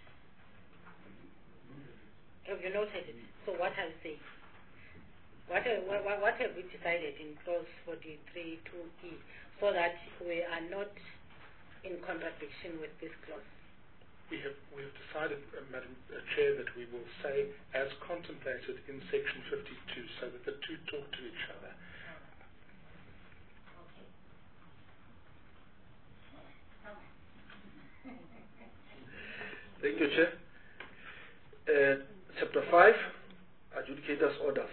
S1: Have you noted it? So what I say? What, what, what have we decided in clause forty-three to E so that we are not in contradiction with this clause?
S5: We have, we have decided, uh, Madam uh, Chair, that we will say as contemplated in section fifty-two, so that the two talk to each other.
S3: Thank you, Chair. Uh, chapter five, Adjudicator's Orders.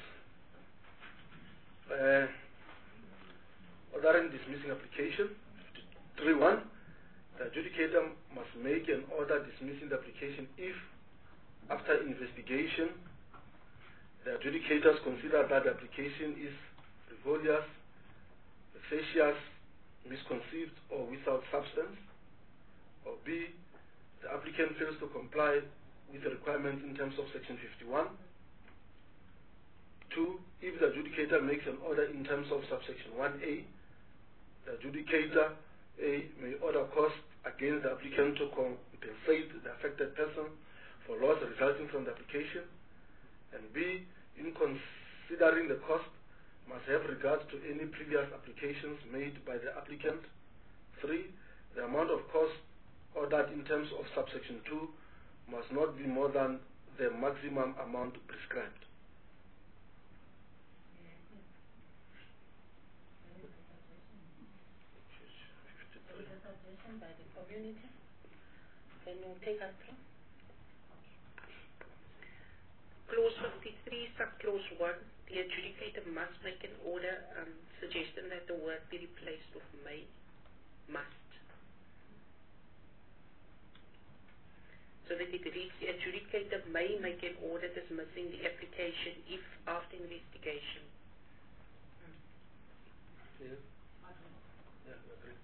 S3: Uh, ordering dismissing application. three one, the adjudicator must make an order dismissing the application if, after investigation, the adjudicators consider that the application is frivolous, vexatious, misconceived, or without substance, or B, the applicant fails to comply with the requirements in terms of section fifty-one. Two, if the adjudicator makes an order in terms of subsection one A, the adjudicator A may order costs against the applicant to compensate the affected person for loss resulting from the application, and B, in considering the cost, must have regard to any previous applications made by the applicant. Three, the amount of cost ordered in terms of subsection two must not be more than the maximum amount prescribed.
S1: By the community. Can you take us through?
S8: Clause fifty-three, subclause one, the adjudicator must make an order um, suggesting that the word be replaced with may, must. So that it reads, the adjudicator may make an order dismissing the application if, after investigation.
S3: Yeah. Yeah, I agree.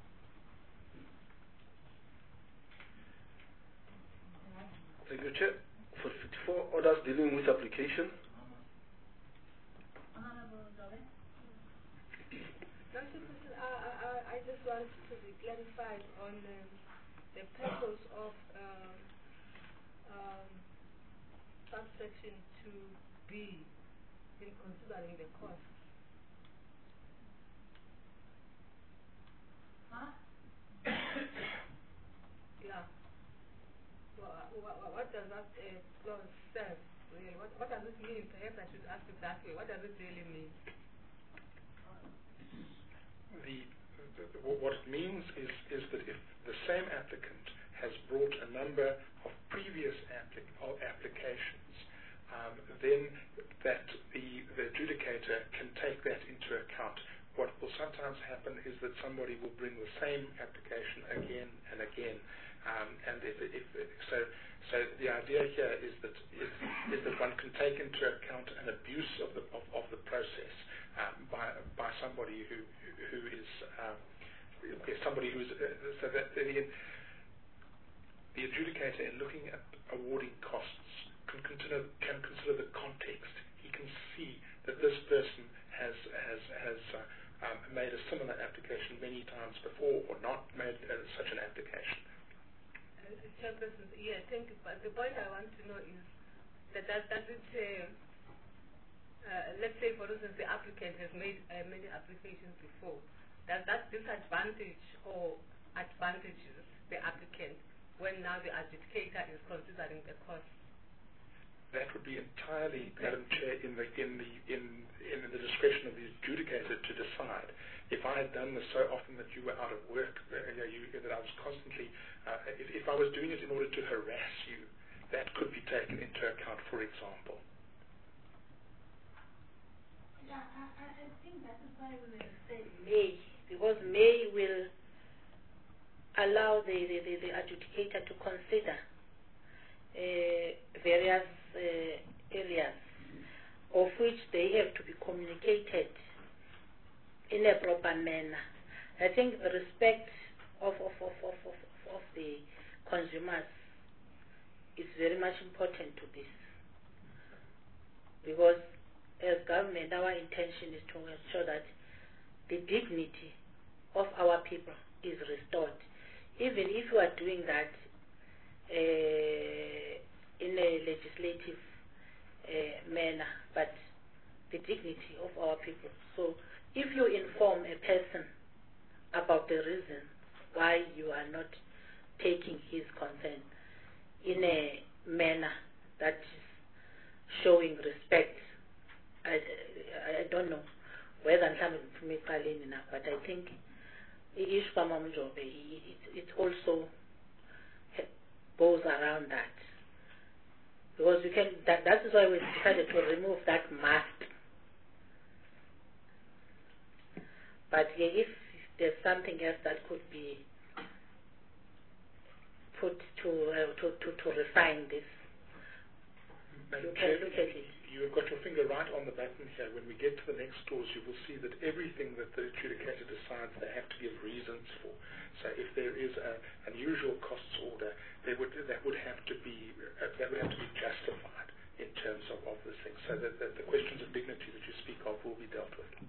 S3: Thank you, Chair. For fifty-four, orders dealing with application.
S7: I, I just want to be clarified on um, the purpose of um, um, subsection two B in considering the cost. Huh? Yeah. Well, what, what does that uh, clause say? Really? What, what does it mean? Perhaps I should ask it that way. What does it really mean?
S5: the, the, what it means is, is that if the same applicant has brought a number of previous applic applications, um, then that the, the adjudicator can take that into account. What will sometimes happen is that somebody will bring the same application again and again, um, and if, if, so, so the idea here is that is, is that one can take into account an abuse of the of, of the process um, by by somebody who who is um, somebody who's uh, so that the the adjudicator, in looking at awarding costs, can consider can consider the context. He can see that this person has has has uh, um, made a similar application many times before, or not made uh, such an application.
S7: Uh, Chairperson, yeah, thank you. But the point I want to know is that does, does it, uh, uh, let's say, for instance, the applicant has made uh, many applications before. Does that disadvantage or advantages the applicant when now the adjudicator is considering the cost?
S5: That would be entirely, Madam Chair, in the in the in in the discretion of the adjudicator to decide. If I had done this so often that you were out of work, uh, you, that I was constantly, uh, if, if I was doing it in order to harass you, that could be taken into account, for example.
S9: Yeah, I, I think that is why we will say
S1: may, because may will allow the, the, the, the adjudicator to consider uh, various uh, areas of which they have to be communicated in a proper manner. I think the respect of, of, of, of, of, of the consumers is very much important to this, because as government our intention is to ensure that the dignity of our people is restored. Even if you are doing that uh, in a legislative uh, manner, but the dignity of our people. So if you inform a person about the reason why you are not taking his concern in a manner that is showing respect, I, I, I don't know whether I'm enough, but I think it, it also goes around that. Because you can, that, that is why we decided to remove that must. But yeah, if there's something else that could be put to uh, to, to, to refine this,
S5: Madam
S1: you can
S5: Chair,
S1: look at it.
S5: You've got your finger right on the button here. When we get to the next clause, you will see that everything that the adjudicator decides, they have to give reasons for. So if there is an unusual costs order, they would, that would have to be uh, that would have to be justified in terms of, of this thing. So that, that the questions of dignity that you speak of will be dealt with.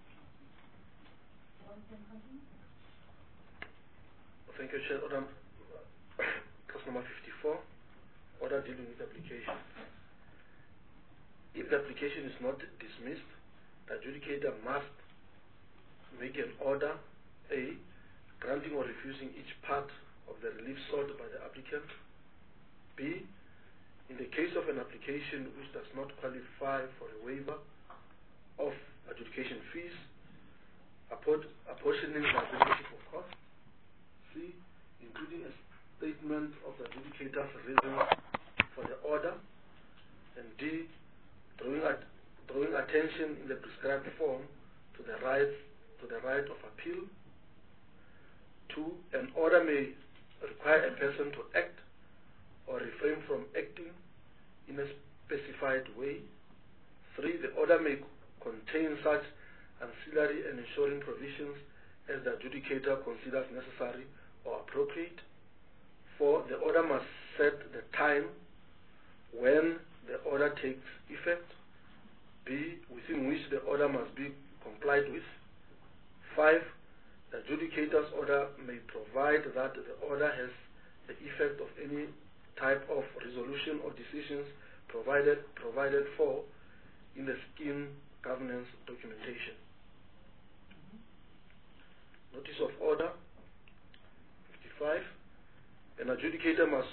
S3: Thank you, Chair. Order, clause number fifty-four, order dealing with application. If the application is not dismissed, the adjudicator must make an order, A, granting or refusing each part of the relief sought by the applicant. B, in the case of an application which does not qualify for a waiver of adjudication fees, apportioning liability for costs. C, including a statement of the adjudicator's reasons for the order. And D, drawing, at, drawing attention in the prescribed form to the right to the right of appeal. Two, an order may require a person to act or refrain from acting in a specified way. Three, the order may contain such ancillary and ensuring provisions as the adjudicator considers necessary or appropriate. Four, the order must set the time when the order takes effect. B, within which the order must be complied with. Five, the adjudicator's order may provide that the order has the effect of any type of resolution or decisions provided provided for in the scheme governance documentation. Notice of order fifty-five. An adjudicator must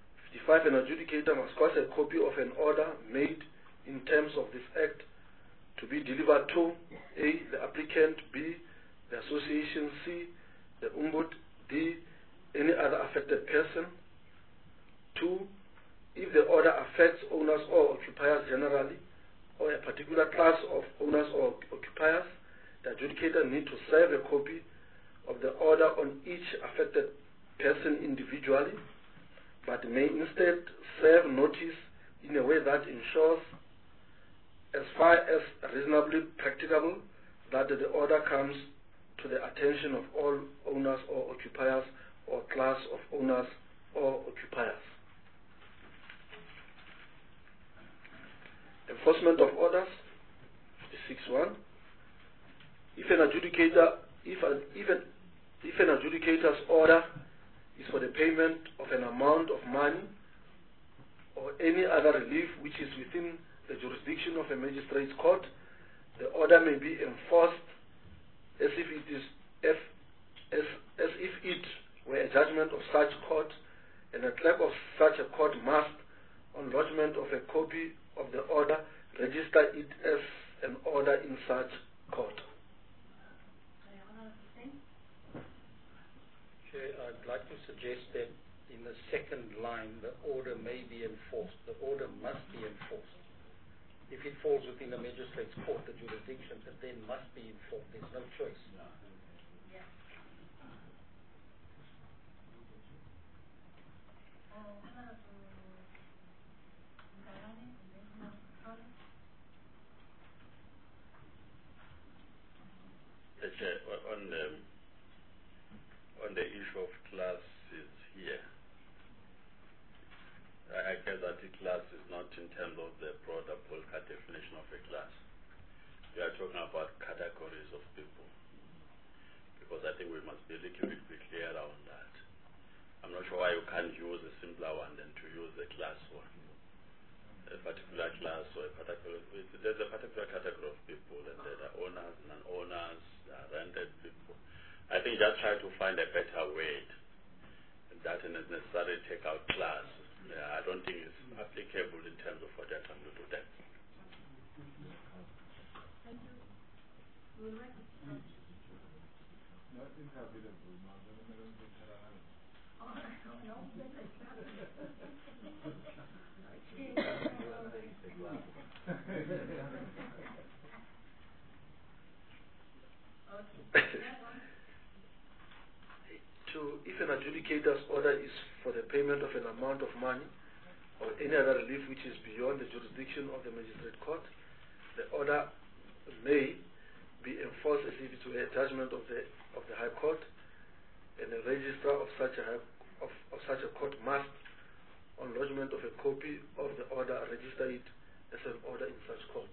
S3: fifty-five. An adjudicator must cause a copy of an order made in terms of this Act to be delivered to A, the applicant, B, the association, C, the Umbud, D, any other affected person. Two, if the order affects owners or occupiers generally, or a particular class of owners or occupiers, the adjudicator needs to serve a copy of the order on each affected person individually, but may instead serve notice in a way that ensures, as far as reasonably practicable, that the order comes to the attention of all owners or occupiers or class of owners or occupiers. Enforcement of orders, fifty-six one. If an adjudicator, if an, if an, if an adjudicator's order is for the payment of an amount of money or any other relief which is within the jurisdiction of a magistrate's court, the order may be enforced as if it is if, as, as if it were a judgment of such court, and a clerk of such a court must, on lodgement of a copy of the order, register it as an order in such court.
S6: Chair, I'd like to suggest that in the second line, the order may be enforced. The order must be enforced. If it falls within the magistrate's court, the jurisdiction, it then must be enforced. There's no choice.
S11: Chair, on the, on the issue of classes here, I, I guess that the class is not in terms of the broader Polka definition of a class. We are talking about categories of people, because I think we must be a little bit be clear on that. I'm not sure why you can't use a simpler one than to use a class one. A particular class or a particular, there's a particular category of people, and there are owners, non-owners, rented people. I think just try to find a better way. That doesn't necessarily take out class. Yeah, I don't think it's applicable in terms of what they're trying to do there.
S9: Thank you. We'll write it down. Not inhabitable. Oh, no, no.
S3: To, if an adjudicator's order is for the payment of an amount of money or any other relief which is beyond the jurisdiction of the magistrate court, the order may be enforced as if it were a judgment of the of the High Court, and the registrar of such a high, of, of such a court must, on lodgement of a copy of the order, register it as an order in such court.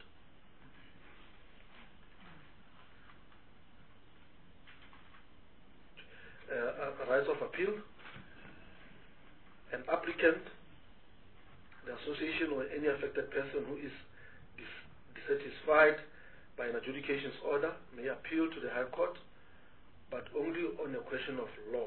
S3: Uh, a right of appeal. An applicant, the association, or any affected person who is dis dissatisfied by an adjudication's order may appeal to the High Court, but only on a question of law.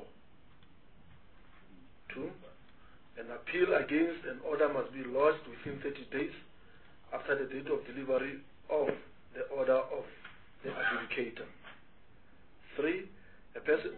S3: Two, an appeal against an order must be lodged within thirty days after the date of delivery of the order of the adjudicator. Three, a person...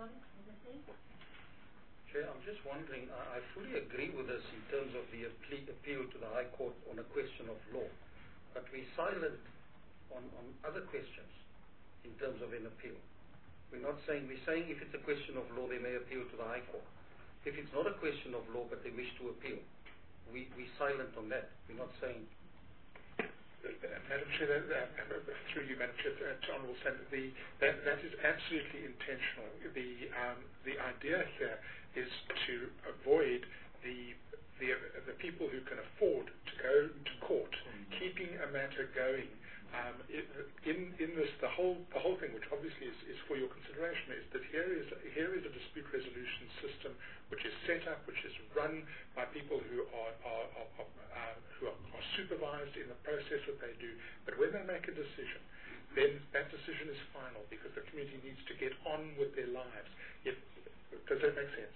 S6: Chair, I'm just wondering, I, I fully agree with this in terms of the appeal to the High Court on a question of law, but we're silent on, on other questions in terms of an appeal. We're not saying, we're saying if it's a question of law, they may appeal to the High Court. If it's not a question of law, but they wish to appeal, we, we're silent on that. We're not saying...
S5: Uh, Madam Chair, uh, uh, through you, Madam Chair, uh, to Honourable Senator, the, that, that is absolutely intentional. The, um, the idea here is to avoid the, the, the people who can afford to go to court, keeping a matter going. Um, in, in this, the whole, the whole thing, which obviously is, is for your consideration, is that here is, here is a dispute resolution system which is set up, which is run by people who are, are, are, are, uh, who are, are supervised in the process that they do. But when they make a decision, then that decision is final, because the community needs to get on with their lives. If, does that make sense?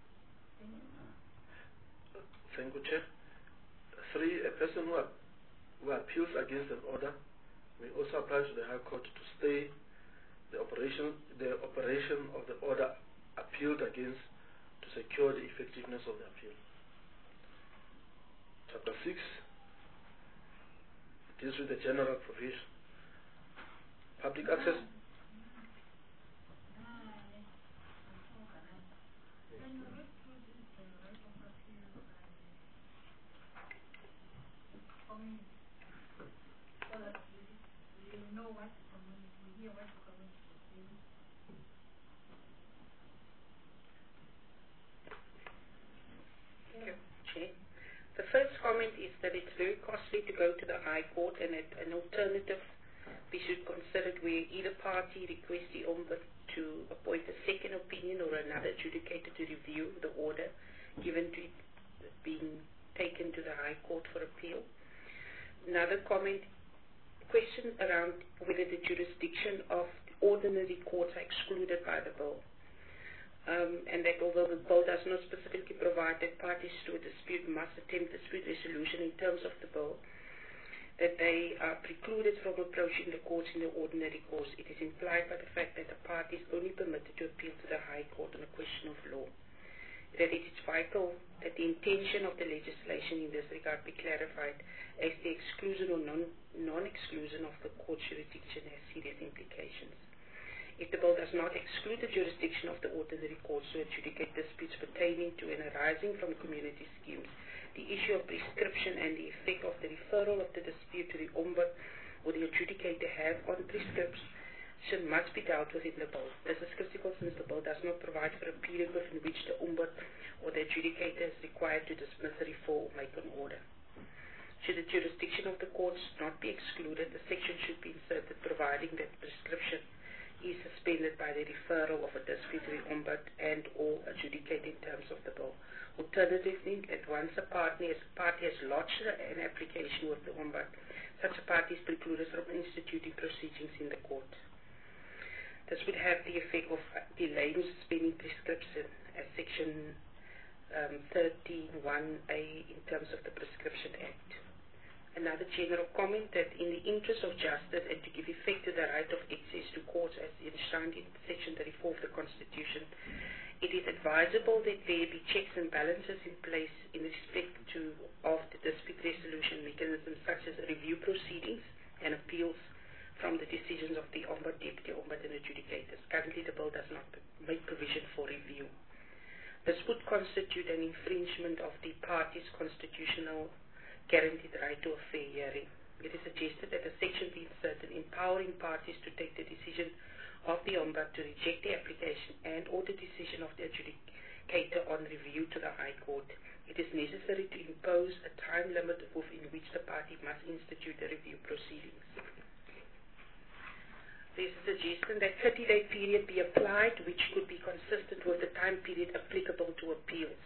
S3: Thank you, Chair. Three, a person who, who appeals against an order may also apply to the High Court to stay the operation, the operation of the order appealed against to secure the effectiveness of the appeal. Chapter six deals with the general provision. Public access.
S8: The first comment is that it's very costly to go to the High Court, and at an alternative we should consider it where either party requests the Ombud to appoint a second opinion or another adjudicator to review the order given to it being taken to the High Court for appeal. Another comment, question around whether the jurisdiction of ordinary courts are excluded by the bill. Um, and that although the bill does not specifically provide that parties to a dispute must attempt dispute resolution in terms of the bill, that they are precluded from approaching the courts in the ordinary course. It is implied by the fact that the party is only permitted to appeal to the High Court on a question of law. That it is vital that the intention of the legislation in this regard be clarified, as the exclusion or non, non-exclusion of the court jurisdiction has serious implications. If the bill does not exclude the jurisdiction of the ordinary courts to adjudicate disputes pertaining to and arising from community schemes, the issue of prescription and the effect of the referral of the dispute to the Ombud or the adjudicator have on prescription must be dealt with in the bill. This is critical since the bill does not provide for a period within which the Ombud or the adjudicator is required to dismiss a referral or make an order. Should the jurisdiction of the courts not be excluded, the section should be inserted providing that prescription is suspended by the referral of a dispute to the Ombud and or adjudicated in terms of the bill. Alternatively, that once a party, as party has lodged an application with the Ombud, such a party is precluded from instituting proceedings in the court. This would have the effect of delaying suspending prescription as section um, thirteen one A in terms of the Prescription Act. Another general comment that in the interest of justice and to give effect to the right of access to courts as enshrined in section thirty-four of the Constitution, it is advisable that there be checks and balances in place in respect to of the dispute resolution mechanisms such as review proceedings and appeals from the decisions of the Ombud, Deputy Ombud and adjudicators. Currently the bill does not make provision for review. This would constitute an infringement of the party's constitutional guaranteed right to a fair hearing. It is suggested that a section be inserted empowering parties to take the decision of the Ombud to reject the application and or the decision of the adjudicator on review to the High Court. It is necessary to impose a time limit within which the party must institute the review proceedings. There is a suggestion that thirty-day period be applied, which could be consistent with the time period applicable to appeals.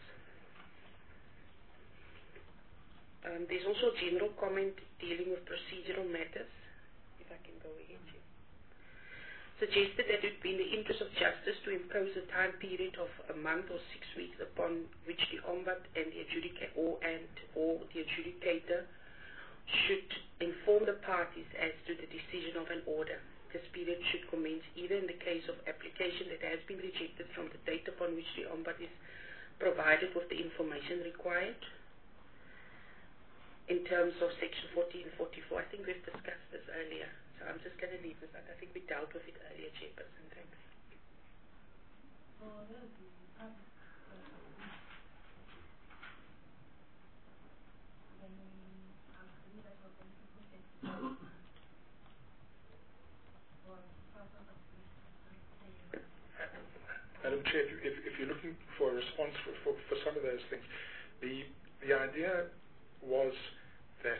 S8: Um, there's also a general comment dealing with procedural matters, if I can go ahead here. Suggested that it would be in the interest of justice to impose a time period of a month or six weeks upon which the Ombud and the adjudicator or and or the adjudicator should inform the parties as to the decision of an order. This period should commence either in the case of application that has been rejected from the date upon which the Ombud is provided with the information required. In terms of section forty and forty-four, I think we've discussed this earlier, so I'm just going to leave this out. I think we dealt with it earlier, Chairperson. Thanks.
S9: Oh, that's the public.
S5: Madam Chair, if, if, if you're looking for a response for, for, for some of those things, the the idea was that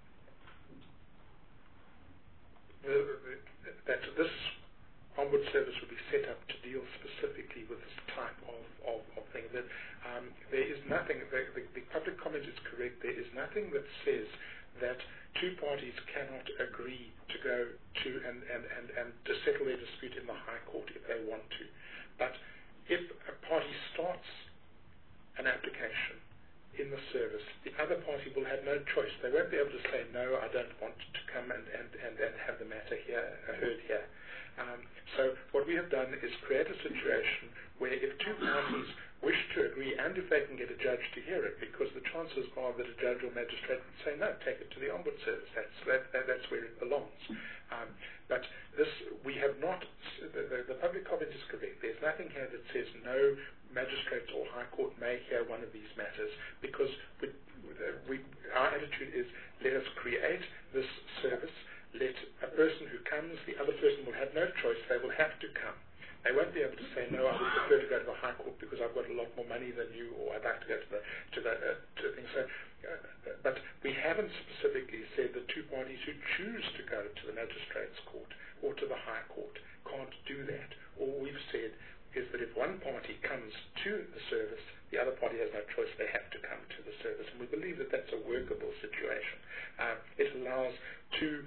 S5: the, the, that this Ombud service would be set up to deal specifically with this type of, of, of thing. That um, there is nothing, the, the, the public comment is correct, there is nothing that says that two parties cannot agree to go to and, and, and, and to settle their dispute in the High Court if they want to. But if a party starts an application in the service, the other party will have no choice. They won't be able to say, no, I don't want to come and, and, and, and have the matter here, uh, heard here. Um, so what we have done is create a situation where if two parties wish to agree, and if they can get a judge to hear it, because the chances are that a judge or magistrate would say, no, take it to the Ombuds Service. That's, that, that, that's where it belongs. Um, but this, we have not, the, the, the public comment is correct. There's nothing here that says no magistrates or High Court may hear one of these matters, because we, we, our attitude is, let us create this service, let a person who comes, the other person will have no choice, they will have to come. They won't be able to say, no, I would prefer to go to the High Court because I've got a lot more money than you, or I'd like to go to the to the, uh, to the thing. So, uh, but we haven't specifically said that two parties who choose to go to the Magistrates Court or to the High Court can't do that. All we've said is that if one party comes to the service, the other party has no choice, they have to come to the service. And we believe that that's a workable situation. Uh, it allows two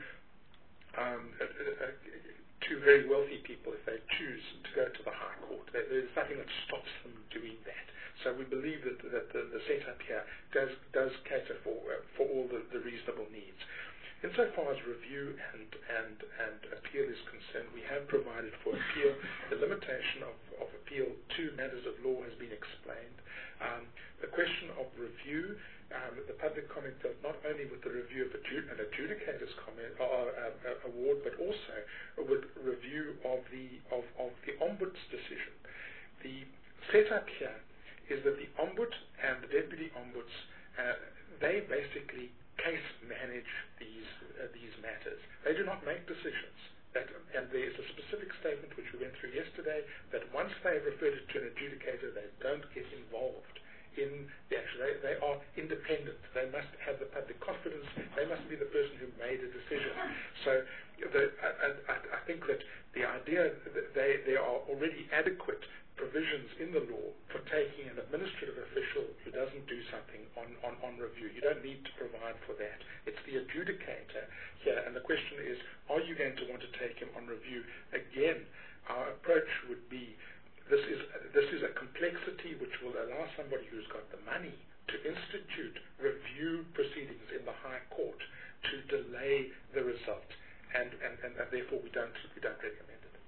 S5: um, uh, uh, two very wealthy people, if they choose to go to the High Court. There, there's nothing that stops them doing that. So we believe that, that the, the setup here does, does cater for, uh, for all the, the reasonable needs. Insofar as review and, and, and appeal is concerned, we have provided for appeal. The limitation of, of appeal to matters of law has been explained. Um, the question of review, um, the public comment dealt not only with the review of adjud an adjudicator's comment, or, uh, uh, award, but also with review of the, of, of the Ombuds decision. The setup here is that the Ombud and the Deputy Ombuds, uh, they basically case manage these uh, these matters. They do not make decisions. That, and there is a specific statement which we went through yesterday that once they've referred it to an adjudicator, they don't get involved in the action. They, they are independent. They must have the public confidence. They must be the person who made a decision. So the, I, I, I think that the idea that they, there are already adequate provisions in the law for taking an administrative official who doesn't do something on, on, on review. You don't need to provide for that. It's the adjudicator here, and the question is, are you going to want to take him on review? Again, our approach would be, this is, this is a complexity which will allow somebody who's got the money to institute review proceedings in the High Court to delay the result, and, and, and, and therefore we don't, we don't recommend it.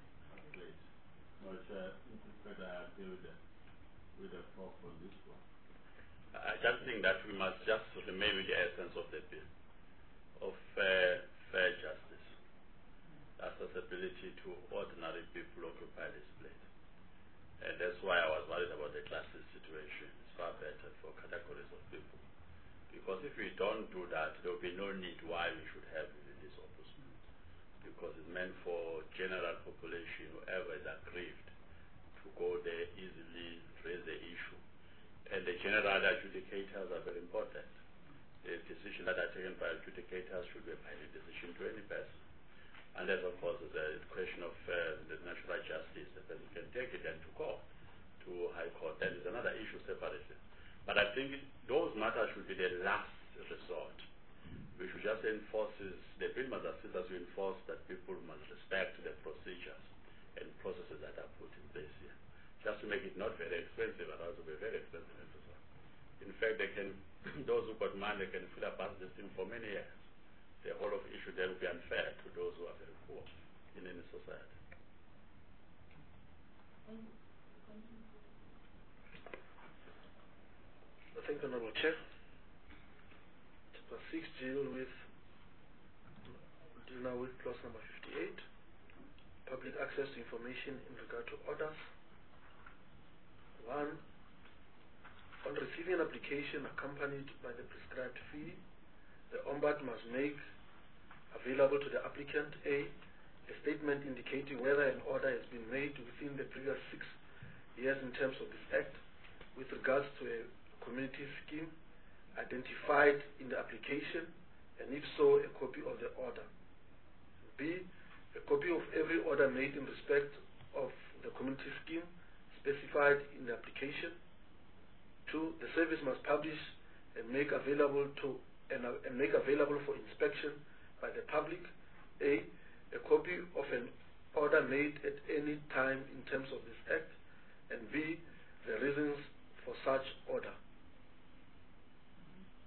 S11: But, uh, I agree with the, with the prof on this one. I just think that we must just remain with the essence of the bill, of fair, fair justice, accessibility to ordinary people occupy this place. And that's why I was worried about the classes situation. It's far better for categories of people. Because if we don't do that, there will be no need why we should have this ombudsman. Because it's meant for general population, whoever is aggrieved, to go there easily, raise the issue. And the general adjudicators are very important. The decisions that are taken by adjudicators should be a binding decision to any person. Unless, of course, there's a question of uh, the natural justice, the person can take it then to court, to High Court. That is another issue separately. But I think those matters should be the last resort. We should just enforce, the bill must assist us to enforce that people must respect the procedures and processes that are put in place here. Just to make it not very expensive, but also be very expensive exercise. In fact, they can, those who got money can fill up this thing for many years. The whole of issue there will be unfair to those who are very poor in any society.
S3: Thank you, Honorable Chair. Chapter six deal with deal now with clause number fifty-eight. Public access to information in regard to orders. One, on receiving an application accompanied by the prescribed fee, the Ombud must make available to the applicant A, a statement indicating whether an order has been made within the previous six years in terms of this Act with regards to a community scheme identified in the application, and if so, a copy of the order. B, a copy of every order made in respect of the community scheme specified in the application. Two, the service must publish and make available to and, uh, and make available for inspection by the public. A, a copy of an order made at any time in terms of this Act, and B, the reasons for such order.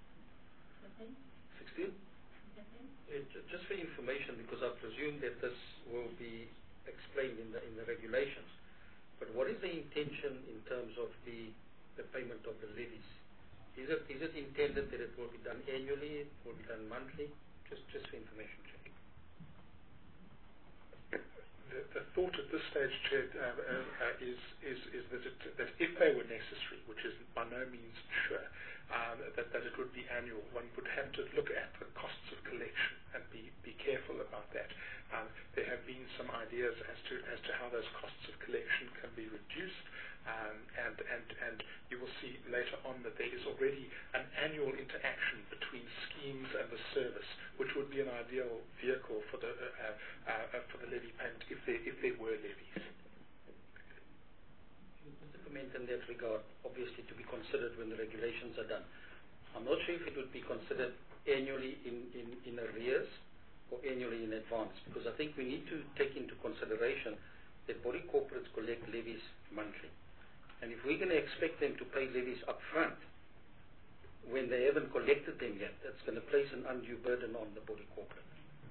S6: information because I presume that this will be explained in the in the regulations. But what is the intention in terms of the the payment of the levies? Is it is it intended that it will be done annually? It will be done monthly? Just just for information check.
S5: The, the thought at this stage, Chair, uh, uh, is, is, is that, it, that if they were necessary, which is by no means sure, um, that, that it would be annual, one would have to look at the costs of collection and be, be careful about that. Um, there have been some ideas as to, as to how those costs of collection can be reduced, um, and, and, and you will see later on that there is already an annual interaction between schemes and the service, which would be an ideal vehicle for the, uh, uh, uh, for the levy payment if there, if there were levies.
S6: Just a comment in that regard, obviously to be considered when the regulations are done. I'm not sure if it would be considered annually in, in, in arrears or annually in advance, because I think we need to take into consideration that body corporates collect levies monthly. And if we're going to expect them to pay levies up front when they haven't collected them yet, that's going to place an undue burden on the body corporate.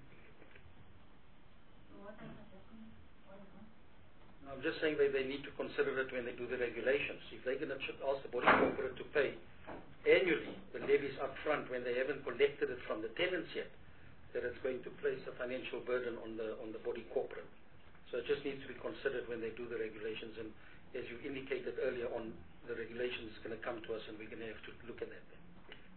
S6: I'm just saying that they need to consider it when they do the regulations. If they're going to ask the body corporate to pay annually the levies up front when they haven't collected it from the tenants yet, that it's going to place a financial burden on the on the body corporate. So it just needs to be considered when they do the regulations. And as you indicated earlier on, the regulation is going to come to us and we're going to have to look at that then.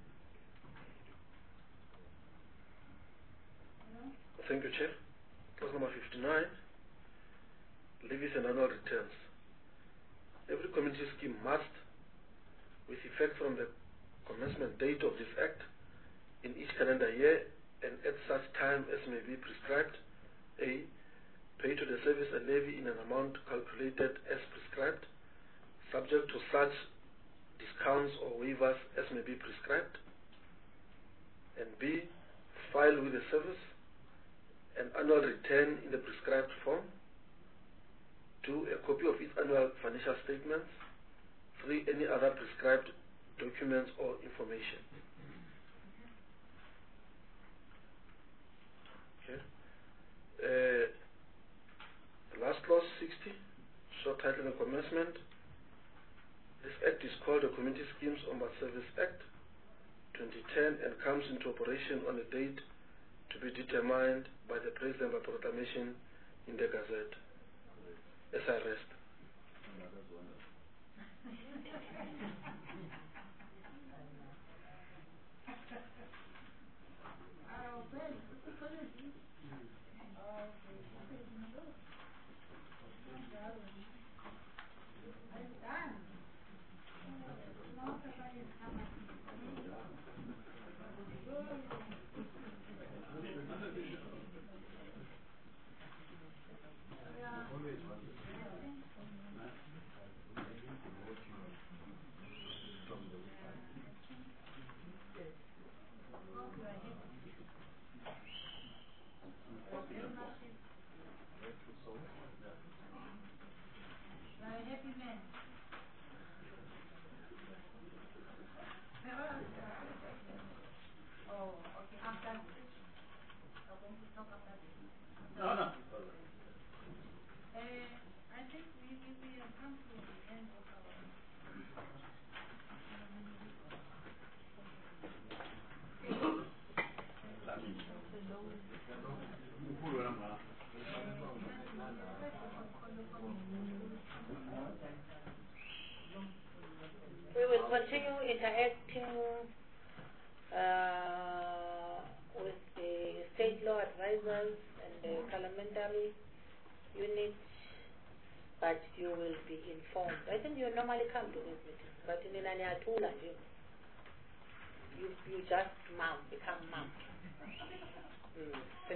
S3: Thank you, Chair. Clause number fifty-nine, levies and annual returns. Every community scheme must, with effect from the commencement date of this Act, in each calendar year and at such time as may be prescribed, A, pay to the service a levy in an amount calculated as prescribed, subject to such discounts or waivers as may be prescribed, and B, file with the service an annual return in the prescribed form, two, a copy of its annual financial statements, three, any other prescribed documents or information. Okay. Uh, the last clause, sixty, short title and commencement. This Act is called the Community Schemes Ombud Service Act twenty ten and comes into operation on a date to be determined by the President by proclamation in the Gazette. As I rest.
S1: We will continue interacting uh, with the state law advisors and the parliamentary unit, but you will be informed. I think you normally come to these meetings, but in Nanyatula, you, you, you just mum, become mum. Mm.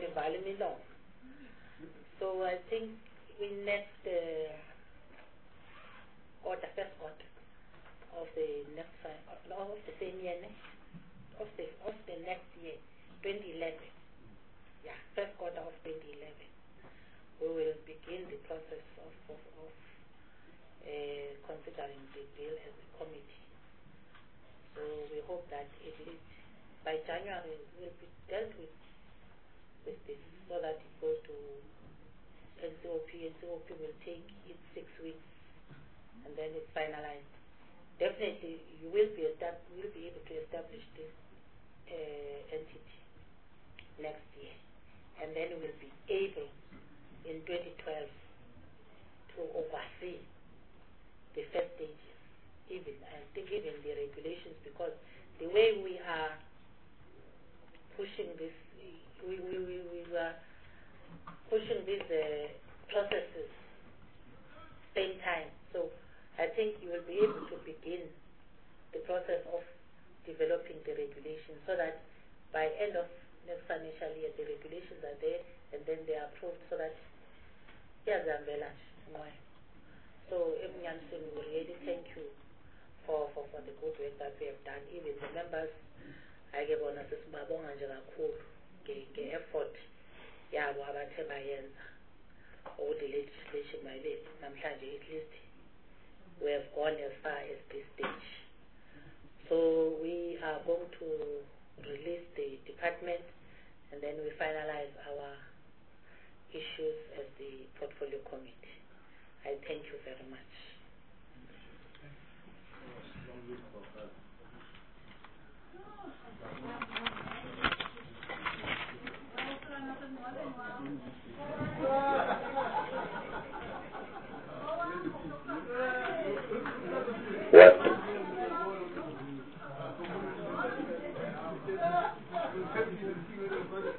S1: So I think we next uh, order, first order of the next uh, of the same year, of the of the next year, twenty eleven. Yeah, first quarter of twenty eleven. We will begin the process of of, of uh, considering the bill as a committee. So we hope that it is by January it will be dealt with with this. so that it goes to N C O P. N C O P will take its six weeks, and then it's finalized. Definitely, you will be will be able to establish this uh, entity next year, and then we will be able in twenty twelve to oversee the first stages. Even I think even the regulations, because the way we are pushing this, we we we, we were pushing these uh, processes same time. So I think you will be able to begin the process of developing the regulations, so that by end of next financial year the regulations are there, and then they are approved, so that here's the umbrella. So Emnyansin, we really thank you for, for, for the good work that we have done. Even the members, I give on us babonga nje kakhulu nge-effort yabo abathe bayenza ukuthi legislation maybe namhlanje at least we have gone as far as this stage. So we are going to release the department, and then we finalize our issues as the portfolio committee. I thank you very much.
S12: What?